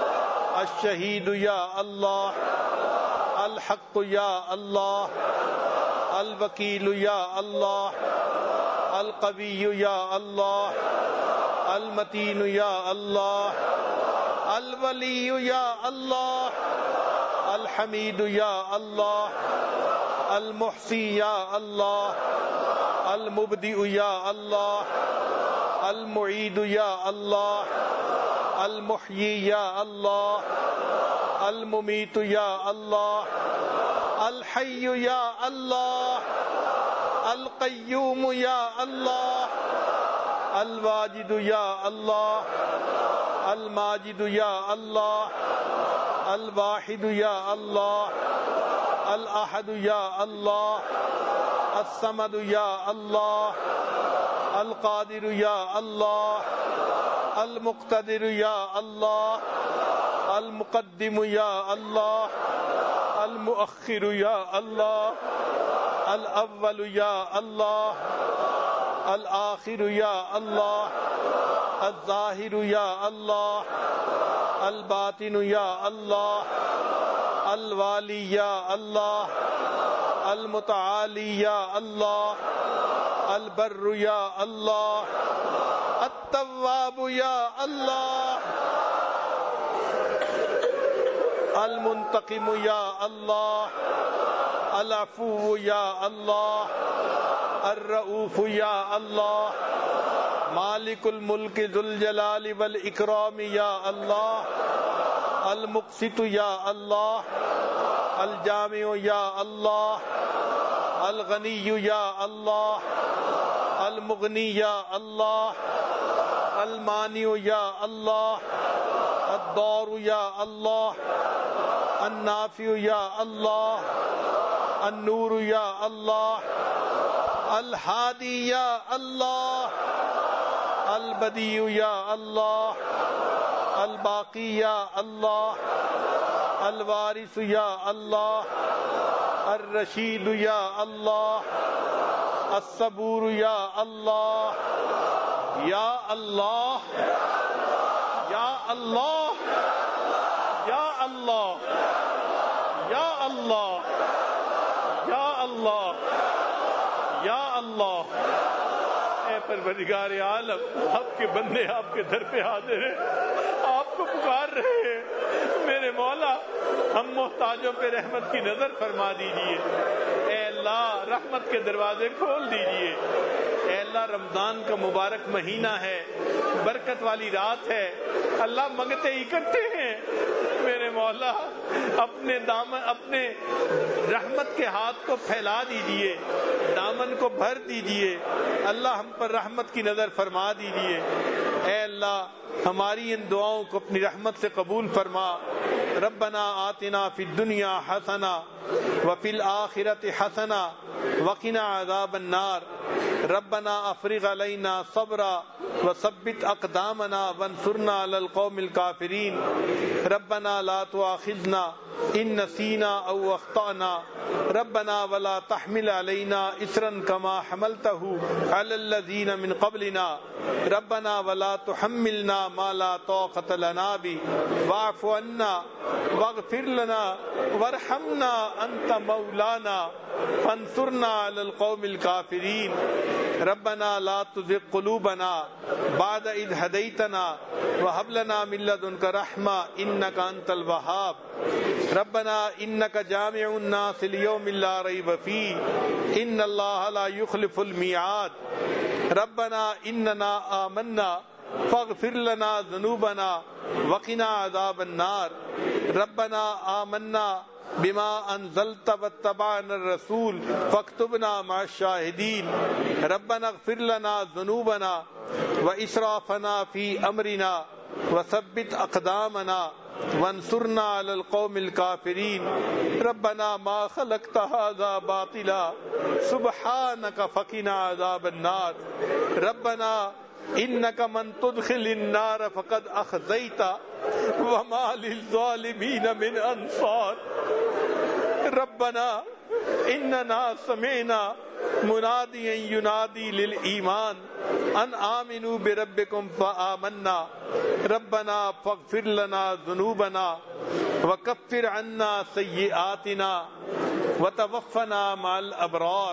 الشہید یا اللہ، الحق یا اللہ، الوکیل یا اللہ، القوی یا اللہ، المتین یا اللہ، الولی یا اللہ، الحمید یا اللہ، المحصی یا اللہ، المبدئ یا اللہ، المعید یا اللہ، المحیی یا اللہ، الممیت یا اللہ، الحی یا اللہ، القیوم یا اللہ، الواجد یا اللہ، الماجد یا اللہ، الواحد یا اللہ، الاحد یا اللہ، الصمد یا اللہ، القادر یا اللہ، المقتدر یا اللہ، المقدم یا اللہ، المؤخر یا اللہ، الاول یا اللہ، الآخر یا اللہ، الظاہر یا اللہ، الباطن یا اللہ، الوالی یا اللہ، المتعالی یا اللہ، البر یا اللہ، التواب یا اللہ، المنتقم یا اللہ، العفو یا اللہ، الرؤوف یا اللہ، مالک الملک ذو الجلال والاکرام یا اللہ، المقسط یا اللہ، الجامع یا اللہ، الغنی یا اللہ، المغنی یا اللہ، المانع یا اللہ، الضار یا اللہ، النافع یا اللہ، النور یا اللہ، الہادی یا اللہ، البدیع یا اللہ، الباقی یا اللہ، الوارث یا اللہ، الرشید یا اللہ، الصبور یا اللہ، یا اللہ، یا اللہ، یا اللہ، یا اللہ، یا اللہ، اے پروردگار عالم، آپ کے بندے آپ کے در پہ حاضر ہیں، آپ کو پکار رہے ہیں، میرے مولا ہم محتاجوں پہ رحمت کی نظر فرما دیجئے، اے اللہ رحمت کے دروازے کھول دیجئے، اے اللہ رمضان کا مبارک مہینہ ہے، برکت والی رات ہے، اللہ منگتے اکٹھے ہیں، میرے مولا اپنے دامن، اپنے رحمت کے ہاتھ کو پھیلا دیجئے، دامن کو بھر دیجئے، اللہ ہم پر رحمت کی نظر فرما دیجئے، اے اللہ ہماری ان دعاؤں کو اپنی رحمت سے قبول فرما۔ ربنا آتنا فی الدنیا حسنہ وفی الآخرۃ حسنہ وقنا عذاب النار، ربنا افرغ علینا صبرا وثبت اقدامنا وانصرنا علی القوم الکافرین، ربنا لا تؤاخذنا ان نسینا او اخطأنا، ربنا ولا تحمل علینا اصرا کما حملته علی الذین من قبلنا، ربنا ولا تحملنا ما لا طاقة لنا به واعف عنا واغفر لنا وارحمنا انت مولانا فانصرنا علی القوم الکافرین، ربنا لا تزغ قلوبنا بعد اذ هديتنا وهب لنا من لدنك رحمة انك انت الوهاب، ربنا انك جامع الناس ليوم لا ريب فيه ان الله لا يخلف الميعاد، ربنا اننا آمنا فاغفر لنا ذنوبنا وقنا عذاب النار، ربنا آمنا بما انزلت واتبعنا الرسول فاكتبنا مع الشاهدين، ربنا اغفر لنا ذنوبنا واسرافنا في امرنا وثبت اقدامنا وانصرنا على القوم الكافرين، ربنا ما خلقت هذا باطلا سبحانك فقنا عذاب النار، ربنا انك من تدخل النار فقد اخزيت وما للظالمين من انصار، ربنا اننا سمعنا مناديا ينادي للإيمان ان آمنوا بربكم فآمنا، ربنا فاغفر لنا ذنوبنا وكفر عنا سيئاتنا وتوفنا مع الأبرار،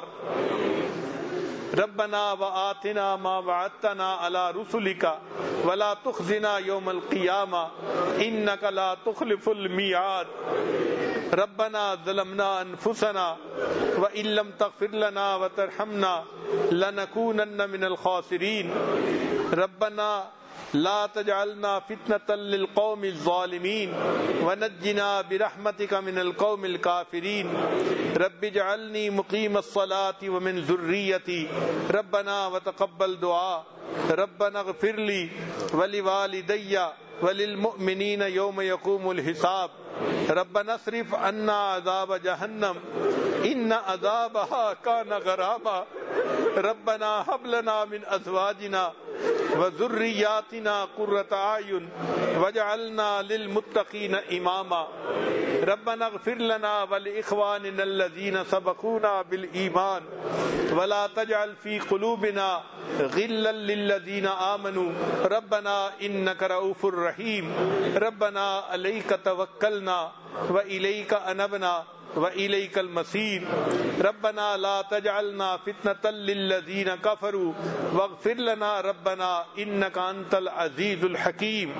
ربنا وآتنا ما وعدتنا على رسلك ولا تخزنا يوم القيامة إنك لا تخلف الميعاد، ربنا ظلمنا أنفسنا وإن لم تغفر لنا وترحمنا لنكونن من الخاسرين، ربنا لا تجعلنا فتنة للقوم الظالمين ونجنا برحمتك من القوم الكافرين، رب اجعلني مقيم الصلاة ومن ذريتي ربنا وتقبل دعاء، ربنا اغفر لي ولوالدي وللمؤمنين يوم يقوم الحساب، ربنا اصرف عنا عذاب جهنم ان عذابها كان غراما، ربنا هب لنا من ازواجنا وذرياتنا قرة اعين واجعلنا للمتقين اماما، ربنا اغفر لنا ولاخواننا الذين سبقونا بالايمان ولا تجعل في قلوبنا غلا للذين آمنوا ربنا انك رؤوف رحيم، ربنا عليك توكلنا وإليك أنبنا وإليك المصير، ربنا لا تجعلنا فتنة للذين كفروا واغفر لنا ربنا إنك أنت العزيز الحكيم،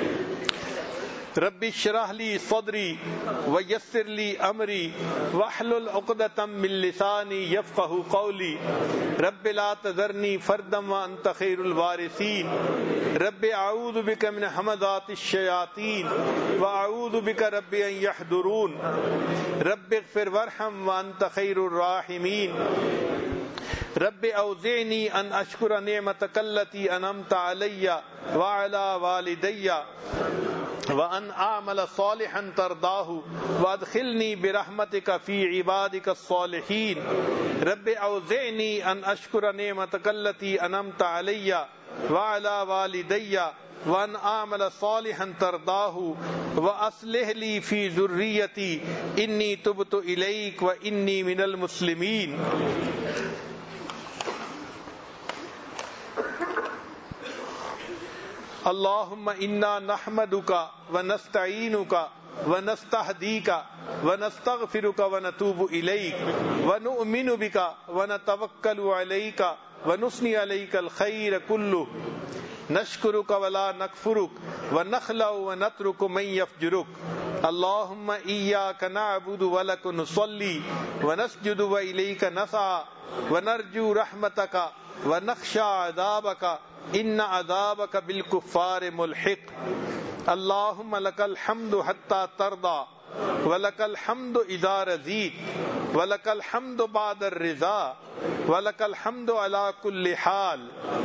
رب اشرح لي صدري ويسر لي امري واحلل عقدة من لساني يفقهوا قولي، رب لا تذرني فردا وانت خير الوارثين، رب اعوذ بك من همزات الشياطين واعوذ بك رب ان يحضرون، رب اغفر وارحم وانت خير الراحمين، رب اوزعني ان اشكر نعمتك التي انعمت علي وعلى والدي وان اعمل صالحا ترضاه وادخلني برحمتك في عبادك الصالحين، رب اوزعني ان اشكر نعمتك التي انعمت علي وعلى والدي وان اعمل صالحا ترضاه واصلح لي في ذريتي اني تبت اليك واني من المسلمين۔ اللهم انا نحمدك ونستعينك ونستهديك ونستغفرك ونتوب إليك ونؤمن بك ونتوكل عليك ونثني عليك الخير كله نشكرك ولا نكفرك ونخلع ونترك من يفجرك اللهم إياك نعبد ولك نصلي ونسجد وإليك نسعى ونرجو رحمتك ونخشى عذابك إن عذابك بالكفار ملحق اللهم لك الحمد حتى ترضى ولك الحمد إذا رضيت ولك الحمد بعد الرضا ولك الحمد على كل حال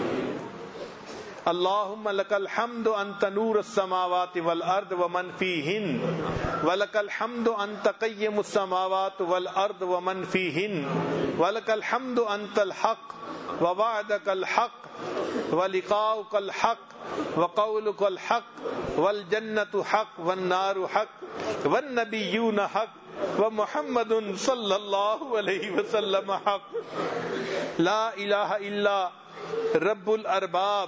اللهم لك الحمد أنت نور السماوات والأرض ومن فيهن ولك الحمد أنت قيم السماوات والأرض ومن فيهن ولك الحمد أنت الحق ووعدك الحق ولقاؤك الحق وقولك الحق والجنة حق والنار حق والنبيون حق ومحمد صلى الله عليه وسلم حق لا إله إلا رب الأرباب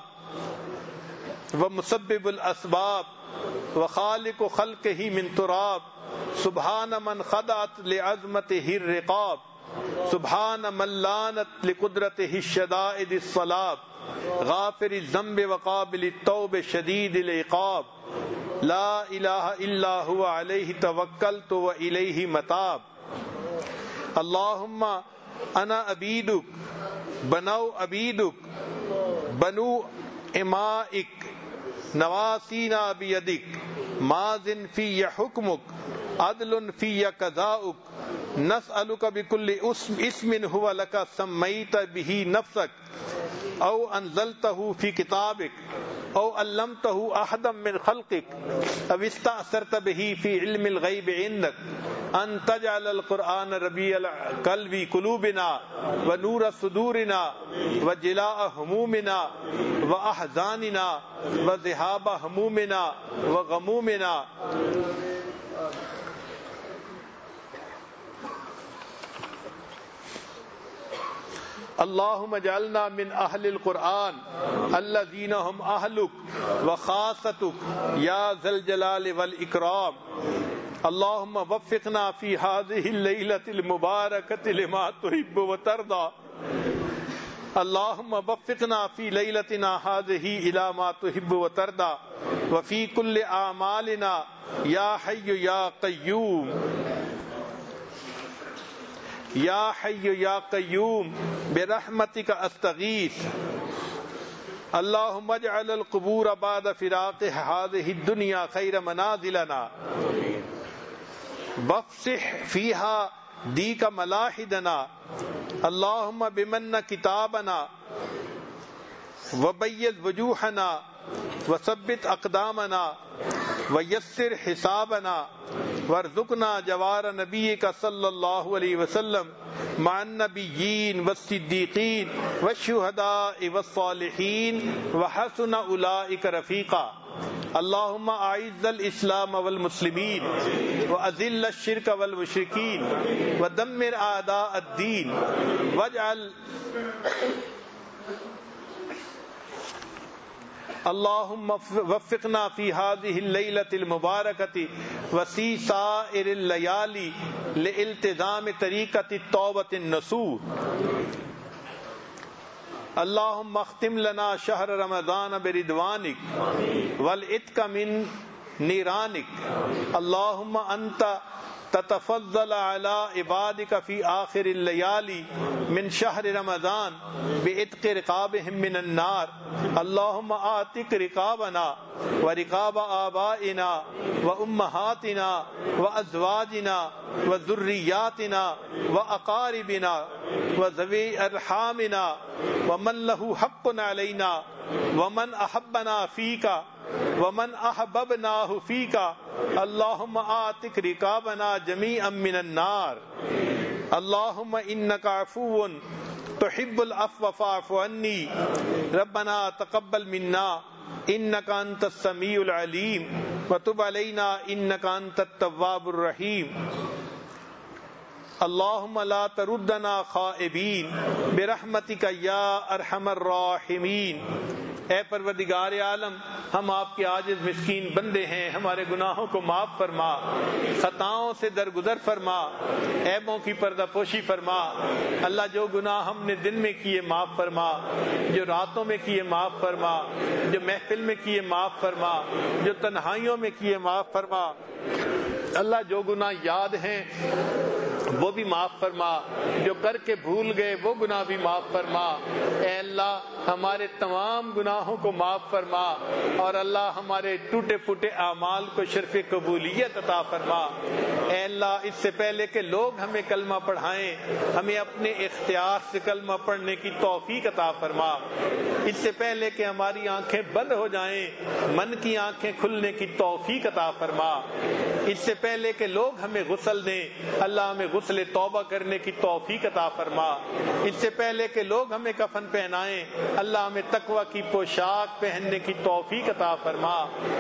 ومسبب الأسباب وخالق خلقه من تراب سبحان من خضعت لعظمته الرقاب سبحان من لانت لقدرته الشدائد الصلاب غافر الذنب وقابل التوب شديد العقاب لا إله إلا هو عليه توكلت وإليه متاب اللهم أنا عبيدك بنو عبيدك بنو إمائك نواسينا بيدك ماض في حكمك عدل في قضاؤك نسألك بكل اسم هو لك سميت به نفسك أو أنزلته في كتابك أو علمته أحدا من خلقك أو استأثرت به في علم الغيب عندك أن تجعل القرآن ربيع قلوبنا ونور صدورنا وجلاء همومنا وأحزاننا وذهاب همومنا وغمومنا اللهم اجعلنا من أهل القرآن الذين هم أهلك وخاصتك يا ذا الجلال والإكرام اللهم وفقنا في هذه الليلة المباركة لما تحب وترضى اللهم وفقنا في ليلتنا هذه إلى ما تحب وترضى وفي كل أعمالنا يا حي يا قيوم يا حي يا قيوم برحمتك أستغيث اللهم اجعل القبور بعد فراق هذه الدنيا خير منازلنا وافسح فيها ديك ملاحدنا اللهم بمن كتابنا وبيض وجوهنا وثبت أقدامنا ويسر حسابنا وارزقنا جوار نبيك صلى الله عليه وسلم مع النبيين والصديقين والشهداء والصالحين وحسن أولئك رفيقا اللهم أعز الإسلام والمسلمين وأذل الشرك والمشركين ودمر أعداء الدين واجعل اللهم وفقنا في هذه الليلة المباركة وفي سائر الليالي لالتزام طريقة التوبة النصوح اللهم اختم لنا شهر رمضان برضوانك والعتق من نيرانك اللهم أنت تتفضل على عبادك في آخر الليالي من شهر رمضان بعتق رقابهم من النار اللهم آتق رقابنا ورقاب آبائنا وأمهاتنا وأزواجنا وذرياتنا وأقاربنا وذوي أرحامنا ومن له حق علينا ومن أحبنا فيك ومن أحببناه فيك اللهم آتق رقابنا جميعا من النار اللهم إنك عفو تحب العفو فاعف عني ربنا تقبل منا إنك أنت السميع العليم وتب علينا إنك أنت التواب الرحيم اللهم لا تردنا خائبين برحمتك يا أرحم الراحمين اے پروردگار عالم، ہم آپ کے عاجز مسکین بندے ہیں، ہمارے گناہوں کو معاف فرما، خطاؤں سے درگزر فرما، عیبوں کی پردہ پوشی فرما۔ اللہ جو گناہ ہم نے دن میں کیے معاف فرما، جو راتوں میں کیے معاف فرما، جو محفل میں کیے معاف فرما، جو تنہائیوں میں کیے معاف فرما۔ اللہ جو گناہ یاد ہیں وہ بھی معاف فرما، جو کر کے بھول گئے وہ گناہ بھی معاف فرما۔ اے اللہ ہمارے تمام گناہوں کو معاف فرما، اور اللہ ہمارے ٹوٹے پھوٹے اعمال کو شرف قبولیت عطا فرما۔ اے اللہ اس سے پہلے کہ لوگ ہمیں کلمہ پڑھائیں، ہمیں اپنے اختیار سے کلمہ پڑھنے کی توفیق عطا فرما۔ اس سے پہلے کہ ہماری آنکھیں بند ہو جائیں، من کی آنکھیں کھلنے کی توفیق عطا فرما۔ اس سے پہلے کہ لوگ ہمیں غسل دیں، اللہ ہمیں غسل توبہ کرنے کی توفیق عطا فرما۔ اس سے پہلے کہ لوگ ہمیں کفن پہنائیں، اللہ ہمیں تقوی کی پوشاک پہننے کی توفیق عطا فرما۔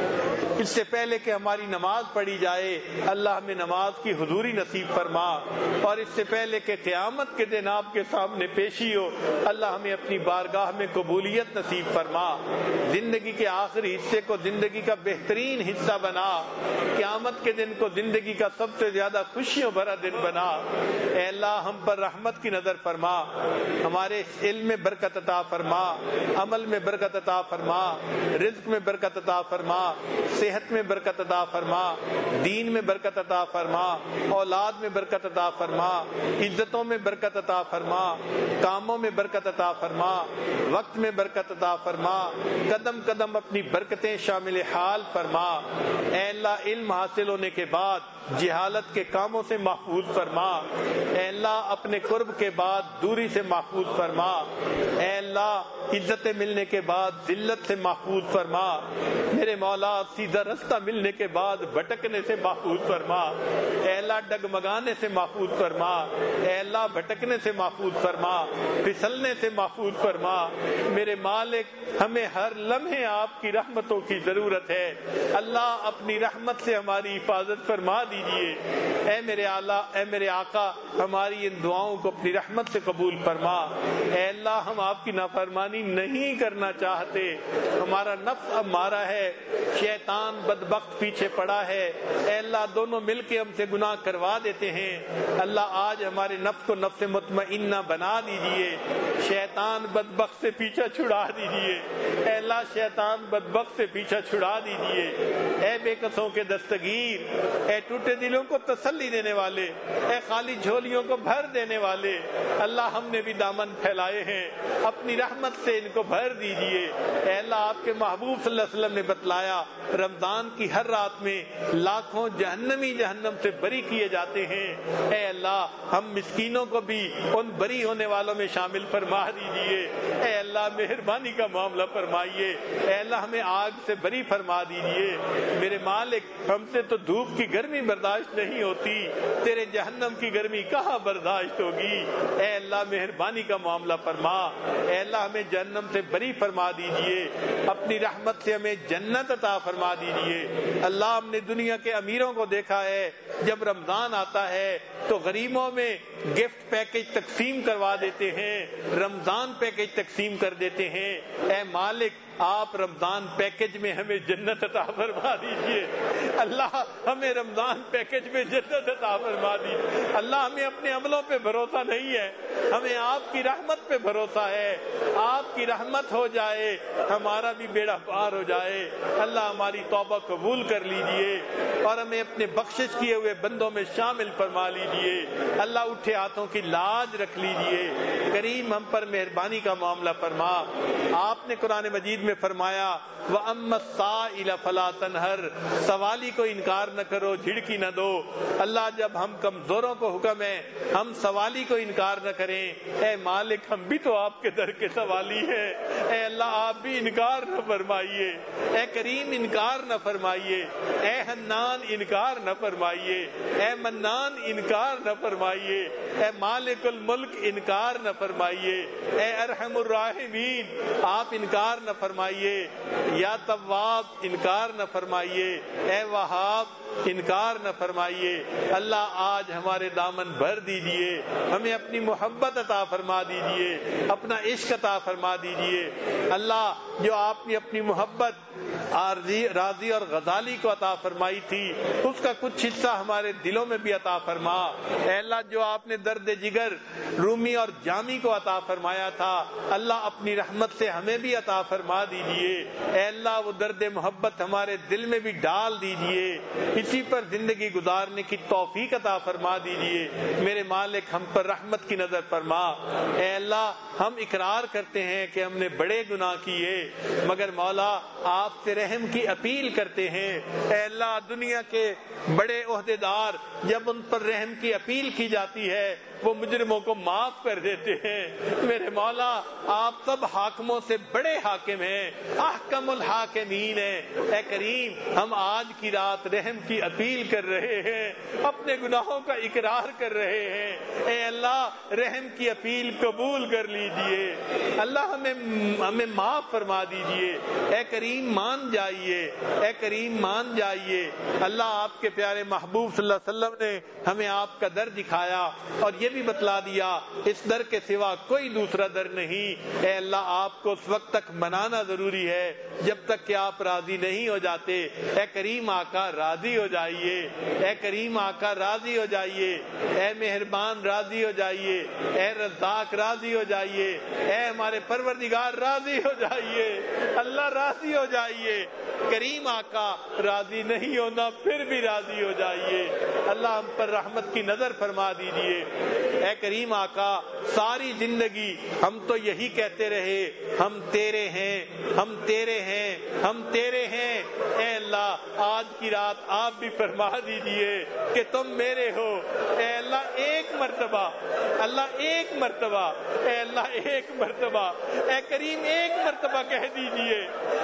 اس سے پہلے کہ ہماری نماز پڑھی جائے، اللہ ہمیں نماز کی حضوری نصیب فرما، اور اس سے پہلے کہ قیامت کے دن آپ کے سامنے پیشی ہو، اللہ ہمیں اپنی بارگاہ میں قبولیت نصیب فرما۔ زندگی کے آخری حصے کو زندگی کا بہترین حصہ بنا، قیامت کے دن کو زندگی کا سب سے زیادہ خوشیوں بھرا دن بنا۔ اے اللہ ہم پر رحمت کی نظر فرما، ہمارے علم میں برکت عطا فرما، عمل میں برکت عطا فرما، رزق میں برکت عطا فرما، صحت میں برکت عطا فرما، دین میں برکت عطا فرما، اولاد میں برکت عطا فرما، عزتوں میں برکت عطا فرما، کاموں میں برکت عطا فرما، وقت میں برکت عطا فرما، قدم قدم اپنی برکتیں شامل حال فرما۔ اے اللہ علم حاصل ہونے کے بعد جہالت کے کاموں سے محفوظ فرما، اے اللہ اپنے قرب کے بعد دوری سے محفوظ فرما، اے اللہ عزتیں ملنے کے بعد ذلت سے محفوظ فرما، میرے مولا سیدھا رستہ ملنے کے بعد بھٹکنے سے محفوظ فرما، اے اللہ ڈگمگانے سے محفوظ فرما، اے اللہ بھٹکنے سے محفوظ فرما، پھسلنے سے محفوظ فرما۔ میرے مالک ہمیں ہر لمحے آپ کی رحمتوں کی ضرورت ہے، اللہ اپنی رحمت سے ہماری حفاظت فرما دیجئے۔ اے میرے اعلیٰ، اے میرے آقا، ہماری ان دعاؤں کو اپنی رحمت سے قبول فرما۔ اے اللہ ہم آپ کی نافرمانی نہیں کرنا چاہتے، ہمارا نفس ہمارا ہے، شیطان بدبخت پیچھے پڑا ہے، اے اللہ دونوں مل کے ہم سے گناہ کروا دیتے ہیں۔ اللہ آج ہمارے نفس کو نفس مطمئنہ بنا دیجئے، شیطان بدبخت سے پیچھا چھڑا دیجئے، اے اللہ شیطان بدبخت سے پیچھا چھڑا دیجئے۔ اے بے کسوں کے دستگیر، اے ٹوٹے دلوں کو تسلی دینے والے، اے خالی جھولیوں کو بھر دینے والے، اللہ ہم نے بھی دامن پھیلائے ہیں، اپنی رحمت سے ان کو بھر دیجئے۔ اے اللہ آپ کے محبوب صلی اللہ علیہ وسلم نے بتلایا رمضان کی ہر رات میں لاکھوں جہنمی جہنم سے بری کیے جاتے ہیں، اے اللہ ہم مسکینوں کو بھی ان بری ہونے والوں میں شامل فرما دیجئے۔ اے اللہ مہربانی کا معاملہ فرمائیے، اے اللہ ہمیں آگ سے بری فرما دیجئے۔ میرے مالک ہم سے تو دھوپ کی گرمی برداشت نہیں ہوتی، تیرے جہنم کی گرمی کہاں برداشت ہوگی۔ اے اللہ مہربانی کا معاملہ فرما، اے اللہ ہمیں جہنم سے بری فرما دیجئے، اپنی رحمت سے ہمیں جنت عطا فرما دیجئے۔ اللہ ہم نے دنیا کے امیروں کو دیکھا ہے، جب رمضان آتا ہے تو غریبوں میں گفٹ پیکج تقسیم کروا دیتے ہیں، رمضان پیکج تقسیم کر دیتے ہیں۔ اے مالک آپ رمضان پیکج میں ہمیں جنت عطا فرما دیجئے، اللہ ہمیں رمضان پیکج میں جنت عطا فرما دیجئے۔ اللہ ہمیں اپنے عملوں پہ بھروسہ نہیں ہے، ہمیں آپ کی رحمت پہ بھروسہ ہے، آپ کی رحمت ہو جائے ہمارا بھی بیڑا پار ہو جائے۔ اللہ ہماری توبہ قبول کر لیجئے اور ہمیں اپنے بخشش کیے ہوئے بندوں میں شامل فرما لیجئے۔ اللہ اٹھے ہاتھوں کی لاج رکھ لیجئے، کریم ہم پر مہربانی کا معاملہ فرما۔ آپ نے قرآن مجید میں فرمایا وَأَمَّا السَّائِلَ فَلَا تَنْهَرْ، سوالی کو انکار نہ کرو، جھڑکی نہ دو۔ اللہ جب ہم کمزوروں کو حکم ہے ہم سوالی کو انکار نہ کریں، اے مالک ہم بھی تو آپ کے در کے سوالی ہیں، اے اللہ آپ بھی انکار نہ فرمائیے، اے کریم انکار نہ فرمائیے، اے حنان انکار نہ فرمائیے، اے منان انکار نہ فرمائیے، اے مالک الملک انکار نہ فرمائیے، اے ارحم الراحمین آپ انکار نہ فرمائیے، یا تواب انکار نہ فرمائیے، اے وہاب انکار نہ فرمائیے۔ اللہ آج ہمارے دامن بھر دیجئے، ہمیں اپنی محبت عطا فرما دیجئے، اپنا عشق عطا فرما دیجئے۔ اللہ جو آپ نے اپنی محبت راضی اور غزالی کو عطا فرمائی تھی، اس کا کچھ حصہ ہمارے دلوں میں بھی عطا فرما۔ اے اللہ جو آپ نے درد جگر رومی اور جامی کو عطا فرمایا تھا، اللہ اپنی رحمت سے ہمیں بھی عطا فرما دیجئے۔ اے اللہ وہ درد محبت ہمارے دل میں بھی ڈال دیجئے، اسی پر زندگی گزارنے کی توفیق عطا فرما دیجئے۔ میرے مالک ہم پر رحمت کی نظر فرما۔ اے اللہ ہم اقرار کرتے ہیں کہ ہم نے بڑے گناہ کیے، مگر مولا آپ سے رحم کی اپیل کرتے ہیں۔ اے اللہ دنیا کے بڑے عہدیدار جب ان پر رحم کی اپیل کی جاتی ہے وہ مجرموں کو معاف کر دیتے ہیں۔ میرے مولا آپ سب حاکموں سے بڑے حاکم ہیں، احکم الحاکمین ہیں۔ اے کریم ہم آج کی رات رحم کی اپیل کر رہے ہیں، اپنے گناہوں کا اقرار کر رہے ہیں۔ اے اللہ رحم کی اپیل قبول کر لیجئے، اللہ ہمیں معاف فرما دیجئے۔ اے کریم مان جائیے، اے کریم مان جائیے۔ اللہ آپ کے پیارے محبوب صلی اللہ علیہ وسلم نے ہمیں آپ کا در دکھایا اور یہ بھی بتلا دیا اس در کے سوا کوئی دوسرا در نہیں۔ اے اللہ آپ کو اس وقت تک منانا ضروری ہے جب تک کہ آپ راضی نہیں ہو جاتے۔ اے کریم آقا راضی ہو جائیے، اے کریم آقا راضی ہو جائیے، اے مہربان راضی ہو جائیے، اے رزاق راضی ہو جائیے، اے ہمارے پروردگار راضی ہو جائیے، اللہ راضی ہو جائیے۔ کریم آقا راضی نہیں ہونا پھر بھی راضی ہو جائیے، اللہ ہم پر رحمت کی نظر فرما دیجئے۔ اے کریم آقا ساری زندگی ہم تو یہی کہتے رہے ہم تیرے ہیں، ہم تیرے ہیں، ہم تیرے ہیں۔ اے اللہ آج کی رات آپ بھی فرما دیجئے کہ تم میرے ہو۔ اے اللہ ایک مرتبہ، اللہ ایک مرتبہ، اے اللہ ایک مرتبہ، اے کریم ایک مرتبہ کہہ دیجئے،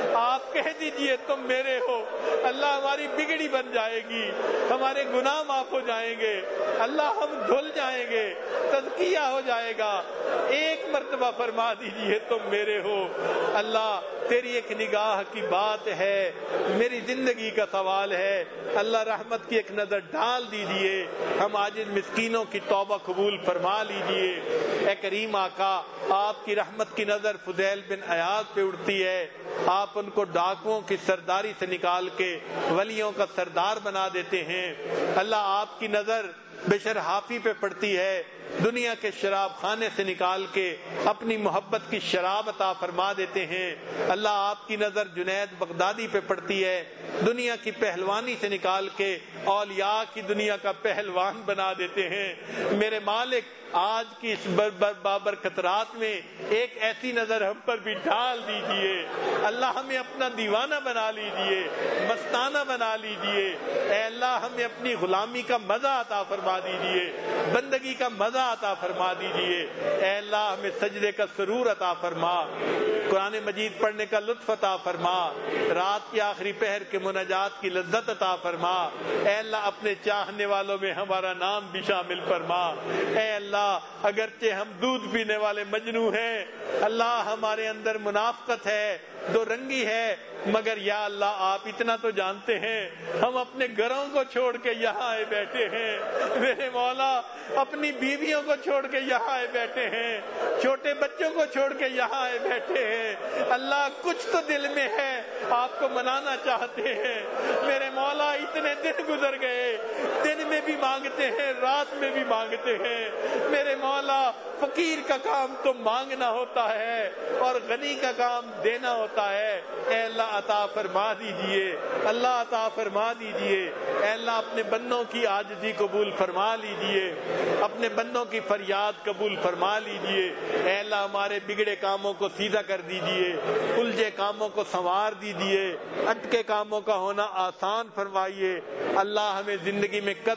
آپ کہہ دیجئے تم میرے ہو۔ اللہ ہماری بگڑی بن جائے گی، ہمارے گناہ معاف ہو جائیں گے، اللہ ہم دھل جائیں گے، تزکیہ ہو جائے گا۔ ایک مرتبہ فرما دیجئے تم میرے ہو۔ اللہ تیری ایک نگاہ کی بات ہے، میری زندگی کا سوال ہے، اللہ رحمت کی ایک نظر ڈال دیجئے، ہم عاجز مسکینوں کی توبہ قبول فرما لیجئے۔ اے کریم آقا آپ کی رحمت کی نظر فضیل بن عیاض پہ اڑتی ہے، آپ ان کو ڈاکوؤں کی سرداری سے نکال کے ولیوں کا سردار بنا دیتے ہیں۔ اللہ آپ کی نظر بشر حافی پہ پڑتی ہے، دنیا کے شراب خانے سے نکال کے اپنی محبت کی شراب عطا فرما دیتے ہیں۔ اللہ آپ کی نظر جنید بغدادی پہ پڑتی ہے، دنیا کی پہلوانی سے نکال کے اولیاء کی دنیا کا پہلوان بنا دیتے ہیں۔ میرے مالک آج کی اس بابرکت رات میں ایک ایسی نظر ہم پر بھی ڈال دیجئے، اللہ ہمیں اپنا دیوانہ بنا لیجئے، مستانہ بنا لیجئے۔ اے اللہ ہمیں اپنی غلامی کا مزہ عطا فرما دیجئے، بندگی کا مزہ عطا فرما دیجئے۔ اے اللہ ہمیں سجدے کا سرور عطا فرما، قرآن مجید پڑھنے کا لطف عطا فرما، رات کی آخری پہر کے مناجات کی لذت عطا فرما۔ اے اللہ اپنے چاہنے والوں میں ہمارا نام بھی شامل فرما۔ اے اللہ اگرچہ ہم دودھ پینے والے مجنو ہیں، اللہ ہمارے اندر منافقت ہے، دو رنگی ہے، مگر یا اللہ آپ اتنا تو جانتے ہیں ہم اپنے گھروں کو چھوڑ کے یہاں آئے بیٹھے ہیں، میرے مولا اپنی بیویوں کو چھوڑ کے یہاں آئے بیٹھے ہیں، چھوٹے بچوں کو چھوڑ کے یہاں آئے بیٹھے ہیں۔ اللہ کچھ تو دل میں ہے، آپ کو منانا چاہتے ہیں، میرے مولا اتنے دن گزر گئے، دن میں بھی مانگتے ہیں، رات میں بھی مانگتے ہیں، میرے مولا فقیر کا کام تو مانگنا ہوتا ہے اور غنی کا کام دینا ہوتا ہے۔ اے اللہ عطا فرما دیجئے، اللہ عطا فرما دیجئے۔ اے اللہ اپنے بندوں کی عاجزی قبول فرما لیجئے، اپنے بندوں کی فریاد قبول فرما لیجئے۔ اے اللہ ہمارے بگڑے کاموں کو سیدھا کر دیجئے، الجھے کاموں کو سنوار دیجئے، اٹکے کاموں کا ہونا آسان فرمائیے۔ اللہ ہمیں زندگی میں کبھی بھی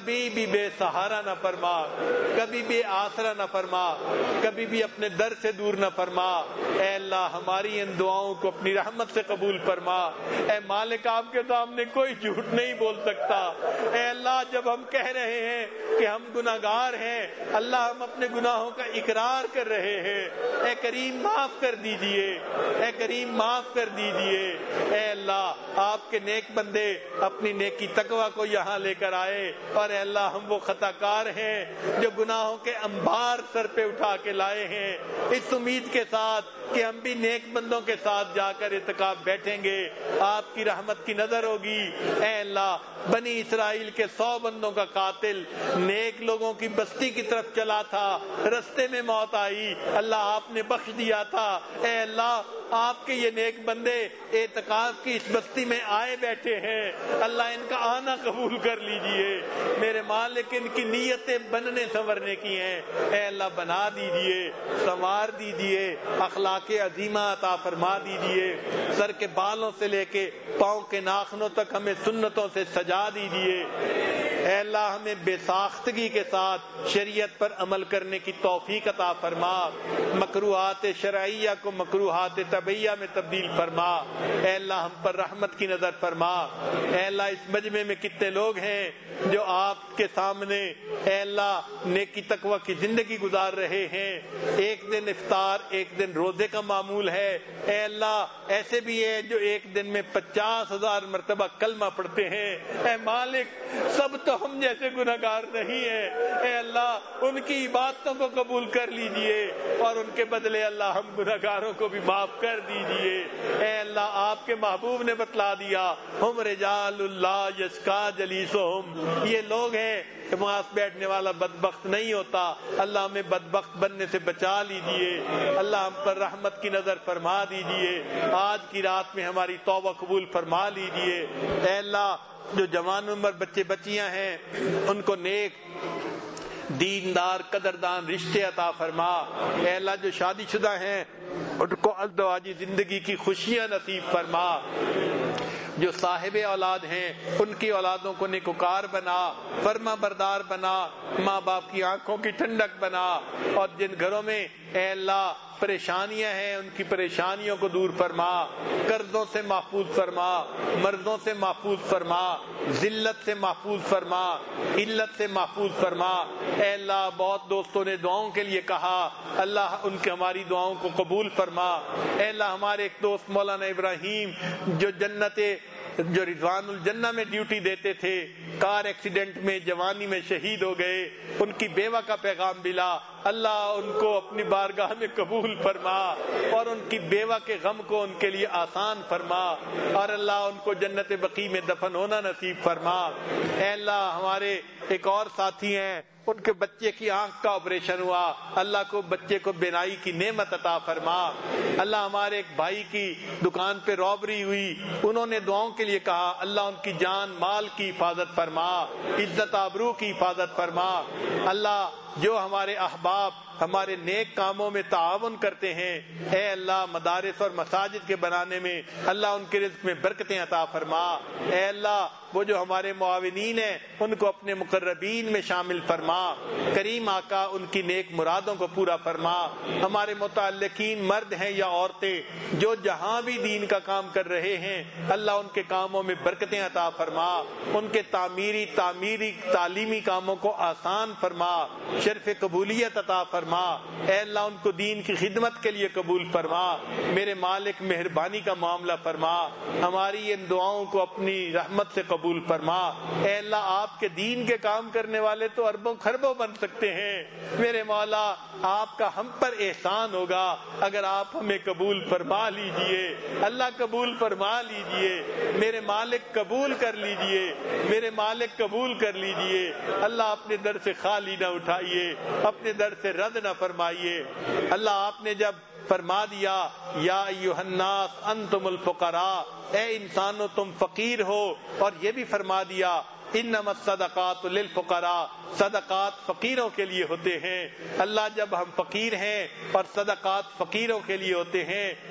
بے سہارا نہ فرما، کبھی بے آسرا نہ فرما، کبھی بھی اپنے در سے دور نہ فرما۔ اے اللہ ہماری ان دعاؤں کو اپنی رحمت سے قبول فرما۔ اے مالک آپ کے سامنے کوئی جھوٹ نہیں بول سکتا۔ اے اللہ جب ہم کہہ رہے ہیں کہ ہم گناہگار ہیں، اللہ ہم اپنے گناہوں کا اقرار کر رہے ہیں۔ اے کریم معاف کر دیجئے، اے کریم معاف کر دیجئے۔ اے اللہ آپ کے نیک بندے اپنی نیکی تقوی کو یہاں لے کر آئے، اور اے اللہ ہم وہ خطا کار ہیں جو گناہوں کے انبار سر پہ اٹھا کے لائے ہیں، اس امید کے ساتھ کہ ہم بھی نیک بندوں کے ساتھ جا کر اعتکاف بیٹھیں گے، آپ کی رحمت کی نظر ہوگی۔ اے اللہ بنی اسرائیل کے 100 بندوں کا قاتل نیک لوگوں کی بستی کی طرف چلا تھا، رستے میں موت آئی، اللہ آپ نے بخش دیا تھا۔ اے اللہ آپ کے یہ نیک بندے اعتکاف کی اس بستی میں آئے بیٹھے ہیں، اللہ ان کا آنا قبول کر لیجئے۔ میرے مالک ان کی نیتیں بننے سنورنے کی ہیں، اے اللہ بنا دیجئے، سنوار دیجئے، اخلاق عظیمہ عطا فرما دیجئے، سر کے بالوں سے لے کے پاؤں کے ناخنوں تک ہمیں سنتوں سے سجا دیجئے۔ اے اللہ ہمیں بے ساختگی کے ساتھ شریعت پر عمل کرنے کی توفیق عطا فرما، مکروہات شرعیہ کو مکروہات طبیعیہ میں تبدیل فرما۔ اے اللہ ہم پر رحمت کی نظر فرما۔ اے اللہ اس مجمع میں کتنے لوگ ہیں جو آپ کے سامنے اے اللہ نیکی تقوی کی زندگی گزار رہے ہیں، ایک دن افطار ایک دن روزے کا معمول ہے۔ اے اللہ ایسے بھی ہیں جو ایک دن میں 50,000 مرتبہ کلمہ پڑھتے ہیں۔ اے مالک سب تو ہم جیسے گناہگار نہیں ہیں، اے اللہ ان کی عبادتوں کو قبول کر لیجئے، اور ان کے بدلے اللہ ہم گناہگاروں کو بھی معاف کر دیجئے۔ اے اللہ آپ کے محبوب نے بتلا دیا، ہم رجال اللہ یشکا جلیسہم، یہ لوگ ہیں کہ پاس بیٹھنے والا بدبخت نہیں ہوتا، اللہ ہمیں بدبخت بننے سے بچا لیجئے، اللہ ہم پر رحمت کی نظر فرما دیجئے، آج کی رات میں ہماری توبہ قبول فرما لیجئے۔ اے اللہ جو جوان عمر بچے بچیاں ہیں ان کو نیک دیندار قدردان رشتے عطا فرما۔ اے اللہ جو شادی شدہ ہیں ان کو ازدواجی زندگی کی خوشیاں نصیب فرما، جو صاحب اولاد ہیں ان کی اولادوں کو نیکوکار بنا، فرما بردار بنا، ماں باپ کی آنکھوں کی ٹھنڈک بنا، اور جن گھروں میں اے اللہ پریشانیاں ہیں ان کی پریشانیوں کو دور فرما، قرضوں سے محفوظ فرما، مرضوں سے محفوظ فرما، ذلت سے محفوظ فرما، علت سے محفوظ فرما۔ اے اللہ بہت دوستوں نے دعاؤں کے لیے کہا، اللہ ان کے ہماری دعاؤں کو قبول فرما۔ اے اللہ ہمارے ایک دوست مولانا ابراہیم جو رضوان الجنہ میں ڈیوٹی دیتے تھے، کار ایکسیڈنٹ میں جوانی میں شہید ہو گئے، ان کی بیوہ کا پیغام ملا، اللہ ان کو اپنی بارگاہ میں قبول فرما، اور ان کی بیوہ کے غم کو ان کے لیے آسان فرما، اور اللہ ان کو جنت بقیع میں دفن ہونا نصیب فرما۔ اے اللہ ہمارے ایک اور ساتھی ہیں ان کے بچے کی آنکھ کا آپریشن ہوا، اللہ کو بچے کو بینائی کی نعمت عطا فرما۔ اللہ ہمارے ایک بھائی کی دکان پہ رابری ہوئی، انہوں نے دعاؤں کے لیے کہا، اللہ ان کی جان مال کی حفاظت فرما، عزت آبرو کی حفاظت فرما۔ اللہ جو ہمارے احباب ہمارے نیک کاموں میں تعاون کرتے ہیں، اے اللہ مدارس اور مساجد کے بنانے میں اللہ ان کے رزق میں برکتیں عطا فرما۔ اے اللہ وہ جو ہمارے معاونین ہیں ان کو اپنے مقربین میں شامل فرما، کریم آقا ان کی نیک مرادوں کو پورا فرما۔ ہمارے متعلقین مرد ہیں یا عورتیں جو جہاں بھی دین کا کام کر رہے ہیں، اللہ ان کے کاموں میں برکتیں عطا فرما، ان کے تعمیری تعلیمی کاموں کو آسان فرما، شرف قبولیت عطا فرما۔ اے اللہ ان کو دین کی خدمت کے لیے قبول فرما۔ میرے مالک مہربانی کا معاملہ فرما، ہماری ان دعاؤں کو اپنی رحمت سے قبول فرما۔ اے اللہ آپ کے دین کے کام کرنے والے تو اربوں خربوں بن سکتے ہیں، میرے مولا آپ کا ہم پر احسان ہوگا اگر آپ ہمیں قبول فرما لیجئے، اللہ قبول فرما لیجئے، میرے مالک قبول کر لیجئے، میرے مالک قبول کر لیجئے۔ اللہ اپنے در سے خالی نہ اٹھائیے، اپنے در سے رد نہ فرمائیے۔ اللہ آپ نے جب فرما دیا یا ایھا الناس انتم الفقراء، اے انسانوں تم فقیر ہو، اور یہ بھی فرما دیا انما الصدقات للفقراء، صدقات فقیروں کے لیے ہوتے ہیں۔ اللہ جب ہم فقیر ہیں اور صدقات فقیروں کے لیے ہوتے ہیں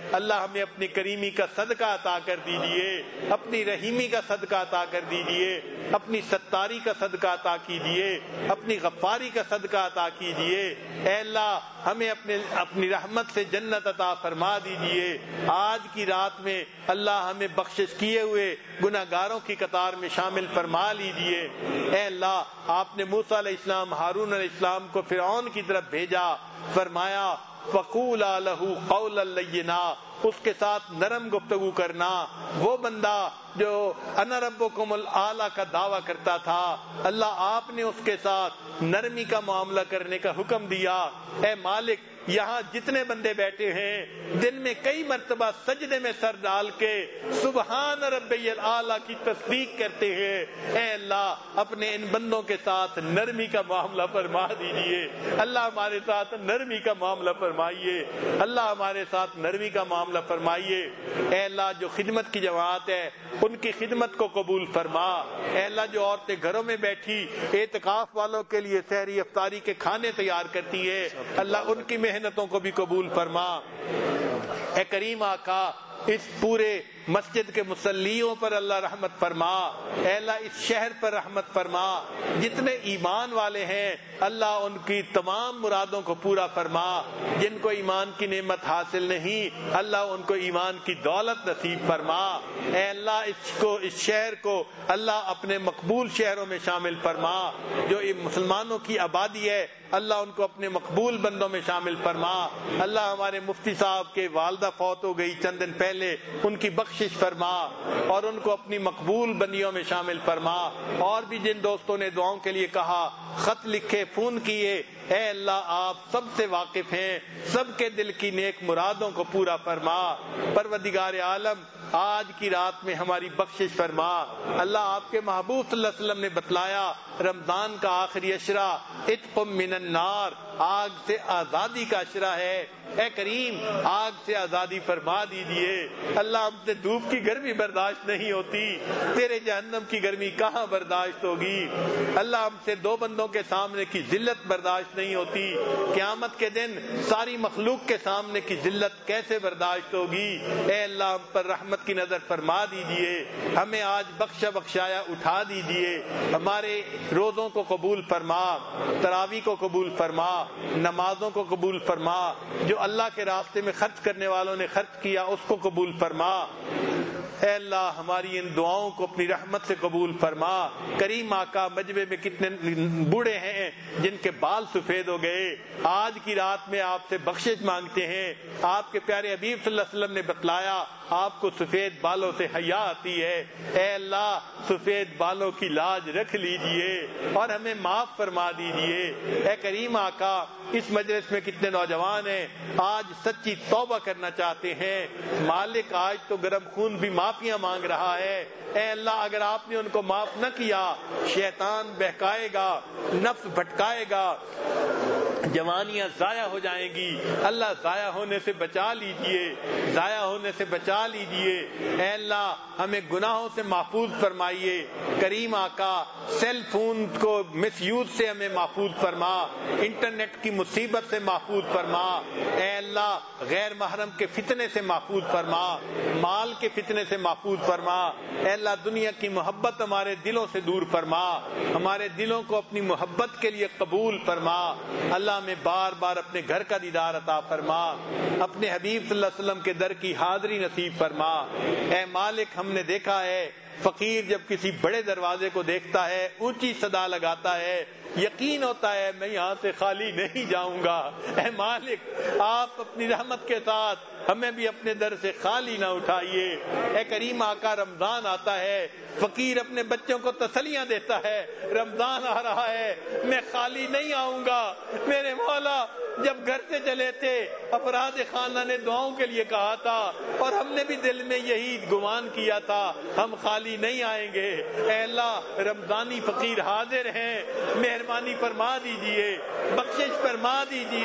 اللہ ہمیں اپنی کریمی کا صدقہ عطا کر دیجئے، اپنی رحیمی کا صدقہ عطا کر دیجئے، اپنی ستاری کا صدقہ عطا کیجئے، اپنی غفاری کا صدقہ عطا کیجئے۔ اے اللہ ہمیں اپنی رحمت سے جنت عطا فرما دیجئے۔ آج کی رات میں اللہ ہمیں بخشش کیے ہوئے گناہگاروں کی قطار میں شامل فرما لیجئے۔ اے اللہ آپ نے موسیٰ علیہ السلام، ہارون علیہ السلام کو فرعون کی طرف بھیجا، فرمایا فَقُولَا لَهُ قَوْلًا لَيِّنًا، اس کے ساتھ نرم گفتگو کرنا۔ وہ بندہ جو انا ربکم الاعلی کا دعویٰ کرتا تھا، اللہ آپ نے اس کے ساتھ نرمی کا معاملہ کرنے کا حکم دیا۔ اے مالک یہاں جتنے بندے بیٹھے ہیں دن میں کئی مرتبہ سجدے میں سر ڈال کے سبحان ربی الاعلی کی تصدیق کرتے ہیں، اے اللہ اپنے ان بندوں کے ساتھ نرمی کا معاملہ فرما دیجیے۔ اللہ ہمارے ساتھ نرمی کا معاملہ فرمائیے، اللہ ہمارے ساتھ نرمی کا معاملہ فرمائیے۔ اے اللہ جو خدمت کی جماعت ہے ان کی خدمت کو قبول فرما۔ اے اللہ جو عورتیں گھروں میں بیٹھی اعتکاف والوں کے لیے سحری افطاری کے کھانے تیار کرتی ہے، اللہ ان کی محنتوں کو بھی قبول فرما۔ اے کریم آقا اس پورے مسجد کے مصلیوں پر اللہ رحمت فرما، اے اللہ اس شہر پر رحمت فرما، جتنے ایمان والے ہیں اللہ ان کی تمام مرادوں کو پورا فرما، جن کو ایمان کی نعمت حاصل نہیں اللہ ان کو ایمان کی دولت نصیب فرما۔ اے اللہ اس شہر کو اللہ اپنے مقبول شہروں میں شامل فرما، جو مسلمانوں کی آبادی ہے اللہ ان کو اپنے مقبول بندوں میں شامل فرما۔ اللہ ہمارے مفتی صاحب کے والدہ فوت ہو گئی چند دن پہلے، ان کی بخشش فرما اور ان کو اپنی مقبول بندیوں میں شامل فرما۔ اور بھی جن دوستوں نے دعاؤں کے لیے کہا، خط لکھے، فون کیے، اے اللہ آپ سب سے واقف ہیں، سب کے دل کی نیک مرادوں کو پورا فرما۔ پروردگار عالم آج کی رات میں ہماری بخشش فرما۔ اللہ آپ کے محبوب صلی اللہ علیہ وسلم نے بتلایا رمضان کا آخری عشرہ عتق من النار، آگ سے آزادی کا عشرہ ہے۔ اے کریم آگ سے آزادی فرما دیجئے۔ اللہ ہم سے دھوپ کی گرمی برداشت نہیں ہوتی، تیرے جہنم کی گرمی کہاں برداشت ہوگی۔ اللہ ہم سے دو بندوں کے سامنے کی ذلت برداشت نہیں ہوتی، قیامت کے دن ساری مخلوق کے سامنے کی ذلت کیسے برداشت ہوگی۔ اے اللہ ہم پر رحمت کی نظر فرما دیجئے، ہمیں آج بخشایا اٹھا دیجئے، ہمارے روزوں کو قبول فرما، تراویح کو قبول فرما، نمازوں کو قبول فرما، جو اللہ کے راستے میں خرچ کرنے والوں نے خرچ کیا اس کو قبول فرما۔ اے اللہ ہماری ان دعاؤں کو اپنی رحمت سے قبول فرما۔ کریم آقا مجمع میں کتنے بوڑھے ہیں جن کے بال سفید ہو گئے، آج کی رات میں آپ سے بخشش مانگتے ہیں۔ آپ کے پیارے حبیب صلی اللہ علیہ وسلم نے بتلایا آپ کو سفید بالوں سے حیا آتی ہے، اے اللہ سفید بالوں کی لاج رکھ لیجئے اور ہمیں معاف فرما دیجئے۔ اے کریم آقا اس مجلس میں کتنے نوجوان ہیں آج سچی توبہ کرنا چاہتے ہیں، مالک آج تو گرم خون بھی معافیاں مانگ رہا ہے، اے اللہ اگر آپ نے ان کو معاف نہ کیا شیطان بہکائے گا، نفس بھٹکائے گا، جوانیاں ضائع ہو جائیں گی۔ اللہ ضائع ہونے سے بچا لیجئے، ضائع ہونے سے بچا لیجئے۔ اے اللہ ہمیں گناہوں سے محفوظ فرمائیے۔ کریم آقا سیل فون کو مس یوز سے ہمیں محفوظ فرما، انٹرنیٹ کی مصیبت سے محفوظ فرما۔ اے اللہ غیر محرم کے فتنے سے محفوظ فرما، مال کے فتنے سے محفوظ فرما۔ اے اللہ دنیا کی محبت ہمارے دلوں سے دور فرما، ہمارے دلوں کو اپنی محبت کے لیے قبول فرما۔ اللہ ہمیں بار بار اپنے گھر کا دیدار عطا فرما، اپنے حبیب صلی اللہ علیہ وسلم کے در کی حاضری نصیب فرما۔ اے مالک ہم نے دیکھا ہے فقیر جب کسی بڑے دروازے کو دیکھتا ہے اونچی صدا لگاتا ہے، یقین ہوتا ہے میں یہاں سے خالی نہیں جاؤں گا۔ اے مالک آپ اپنی رحمت کے ساتھ ہمیں بھی اپنے در سے خالی نہ اٹھائیے۔ اے کریم آقا رمضان آتا ہے، فقیر اپنے بچوں کو تسلیاں دیتا ہے رمضان آ رہا ہے میں خالی نہیں آؤں گا۔ میرے مولا جب گھر سے چلے تھے افراد خانہ نے دعاؤں کے لیے کہا تھا اور ہم نے بھی دل میں یہی گمان کیا تھا ہم خالی نہیں آئیں گے۔ اے اللہ رمضانی فقیر حاضر ہیں، مہربانی فرما دیجئے، بخشش فرما دیجئے۔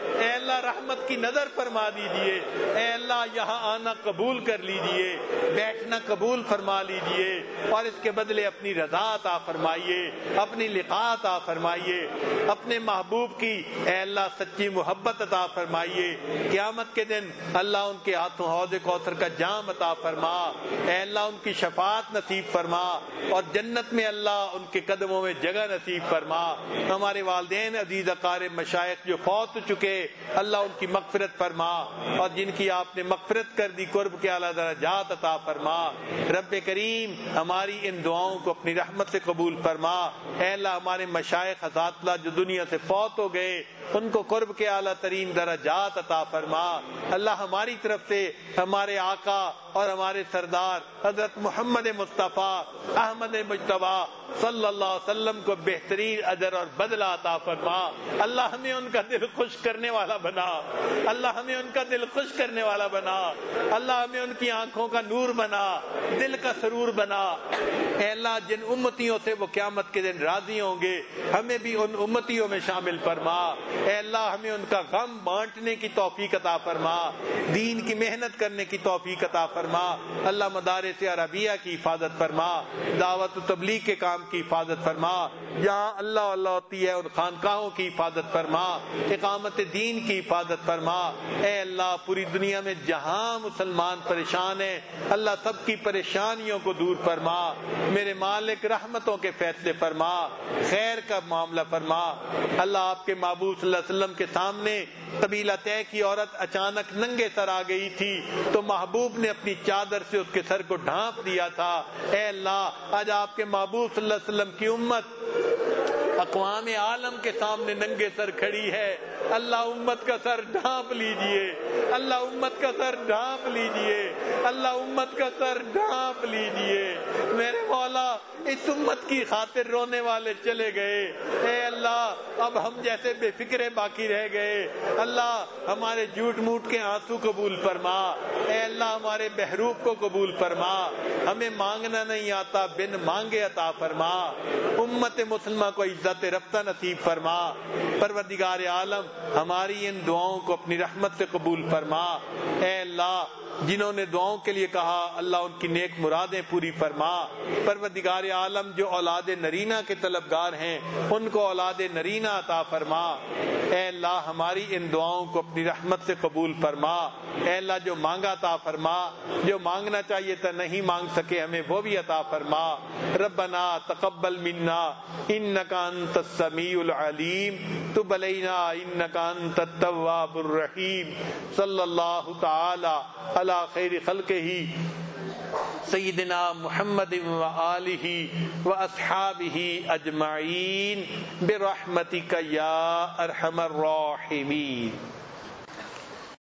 اے اللہ رحمت کی نظر فرما دیجئے، اے اللہ یہاں آنا قبول کر لیجئے، بیٹھنا قبول فرما لیجئے، اور اس کے بدلے اپنی رضا عطا فرمائیے، اپنی لقاء عطا فرمائیے، اپنے محبوب کی اے اللہ سچی محبت عطا فرمائیے۔ قیامت کے دن اللہ ان کے ہاتھوں حوض کوثر کا جام عطا فرما، اے اللہ ان کی شفاعت نصیب فرما، اور جنت میں اللہ ان کے قدموں میں جگہ نصیب فرما۔ ہمارے والدین عزیز اقارب مشائخ جو فوت ہو چکے اللہ ان کی مغفرت فرما، اور جن کی آپ نے مغفرت کر دی قرب کے اعلیٰ درجات عطا فرما۔ رب کریم ہماری ان دعاؤں کو اپنی رحمت سے قبول فرما۔ اے اللہ ہمارے مشائخ اساتذہ جو دنیا سے فوت ہو گئے ان کو قرب کے اعلیٰ ترین درجات عطا فرما۔ اللہ ہماری طرف سے ہمارے آقا اور ہمارے سردار حضرت محمد مصطفیٰ احمد مجتبی صلی اللہ علیہ وسلم کو بہترین اجر اور بدلہ عطا فرما۔ اللہ ہمیں ان کا دل خوش کرنے والا بنا، اللہ ہمیں ان کا دل خوش کرنے والا بنا، اللہ ہمیں ان کی آنکھوں کا نور بنا، دل کا سرور بنا۔ اے اللہ جن امتیوں سے وہ قیامت کے دن راضی ہوں گے ہمیں بھی ان امتیوں میں شامل فرما۔ اے اللہ ہمیں ان کا غم بانٹنے کی توفیق عطا فرما، دین کی محنت کرنے کی توفیق عطا فرما۔ اللہ مدارس عربیہ کی حفاظت فرما، دعوت و تبلیغ کے کام کی حفاظت فرما، جہاں اللہ ہوتی ہے ان خانقاہوں کی حفاظت فرما، اقامت دین کی حفاظت فرما۔ اے اللہ پوری دنیا میں جہاں مسلمان پریشان ہیں اللہ سب کی پریشانیوں کو دور فرما۔ میرے مالک رحمتوں کے فیصلے فرما، خیر کا معاملہ فرما۔ اللہ آپ کے محبوب صلی اللہ علیہ وسلم کے سامنے قبیلہ طے کی عورت اچانک ننگے سر آ گئی تھی تو محبوب نے اپنی چادر سے اس کے سر کو ڈھانپ دیا تھا۔ اے اللہ آج آپ کے محبوب صلی اللہ علیہ وسلم کی امت اقوام عالم کے سامنے ننگے سر کھڑی ہے، اللہ امت کا سر ڈھانپ لیجئے، اللہ امت کا سر ڈھانپ لیجئے، اللہ امت کا سر ڈھانپ لیجئے۔ میرے مولا اس امت کی خاطر رونے والے چلے گئے، اے اللہ اب ہم جیسے بے فکرے باقی رہ گئے، اللہ ہمارے جھوٹ موٹ کے آنسو قبول فرما، اے اللہ ہمارے بہروپ کو قبول فرما، ہمیں مانگنا نہیں آتا بن مانگے عطا فرما، امت مسلمہ کو عزت رفتہ نصیب فرما۔ پروردگار عالم ہماری ان دعاؤں کو اپنی رحمت سے قبول فرما۔ اے اللہ جنہوں نے دعاؤں کے لیے کہا اللہ ان کی نیک مرادیں پوری فرما۔ پروردگار عالم جو اولاد نرینہ کے طلبگار ہیں ان کو اولاد نرینہ عطا فرما۔ اے اللہ ہماری ان دعاؤں کو اپنی رحمت سے قبول فرما۔ اے اللہ جو مانگا عطا فرما، جو مانگنا چاہیے تھا نہیں مانگ سکے ہمیں وہ بھی عطا فرما۔ ربنا تقبل منا انک انت السمیع العلیم تب علینا انک انت التواب الرحیم۔ صلی اللہ تعالی علی خیر خلقہ سیدنا محمد وآلہ واصحابہ اجمعین برحمتک یا ارحم الراحمین۔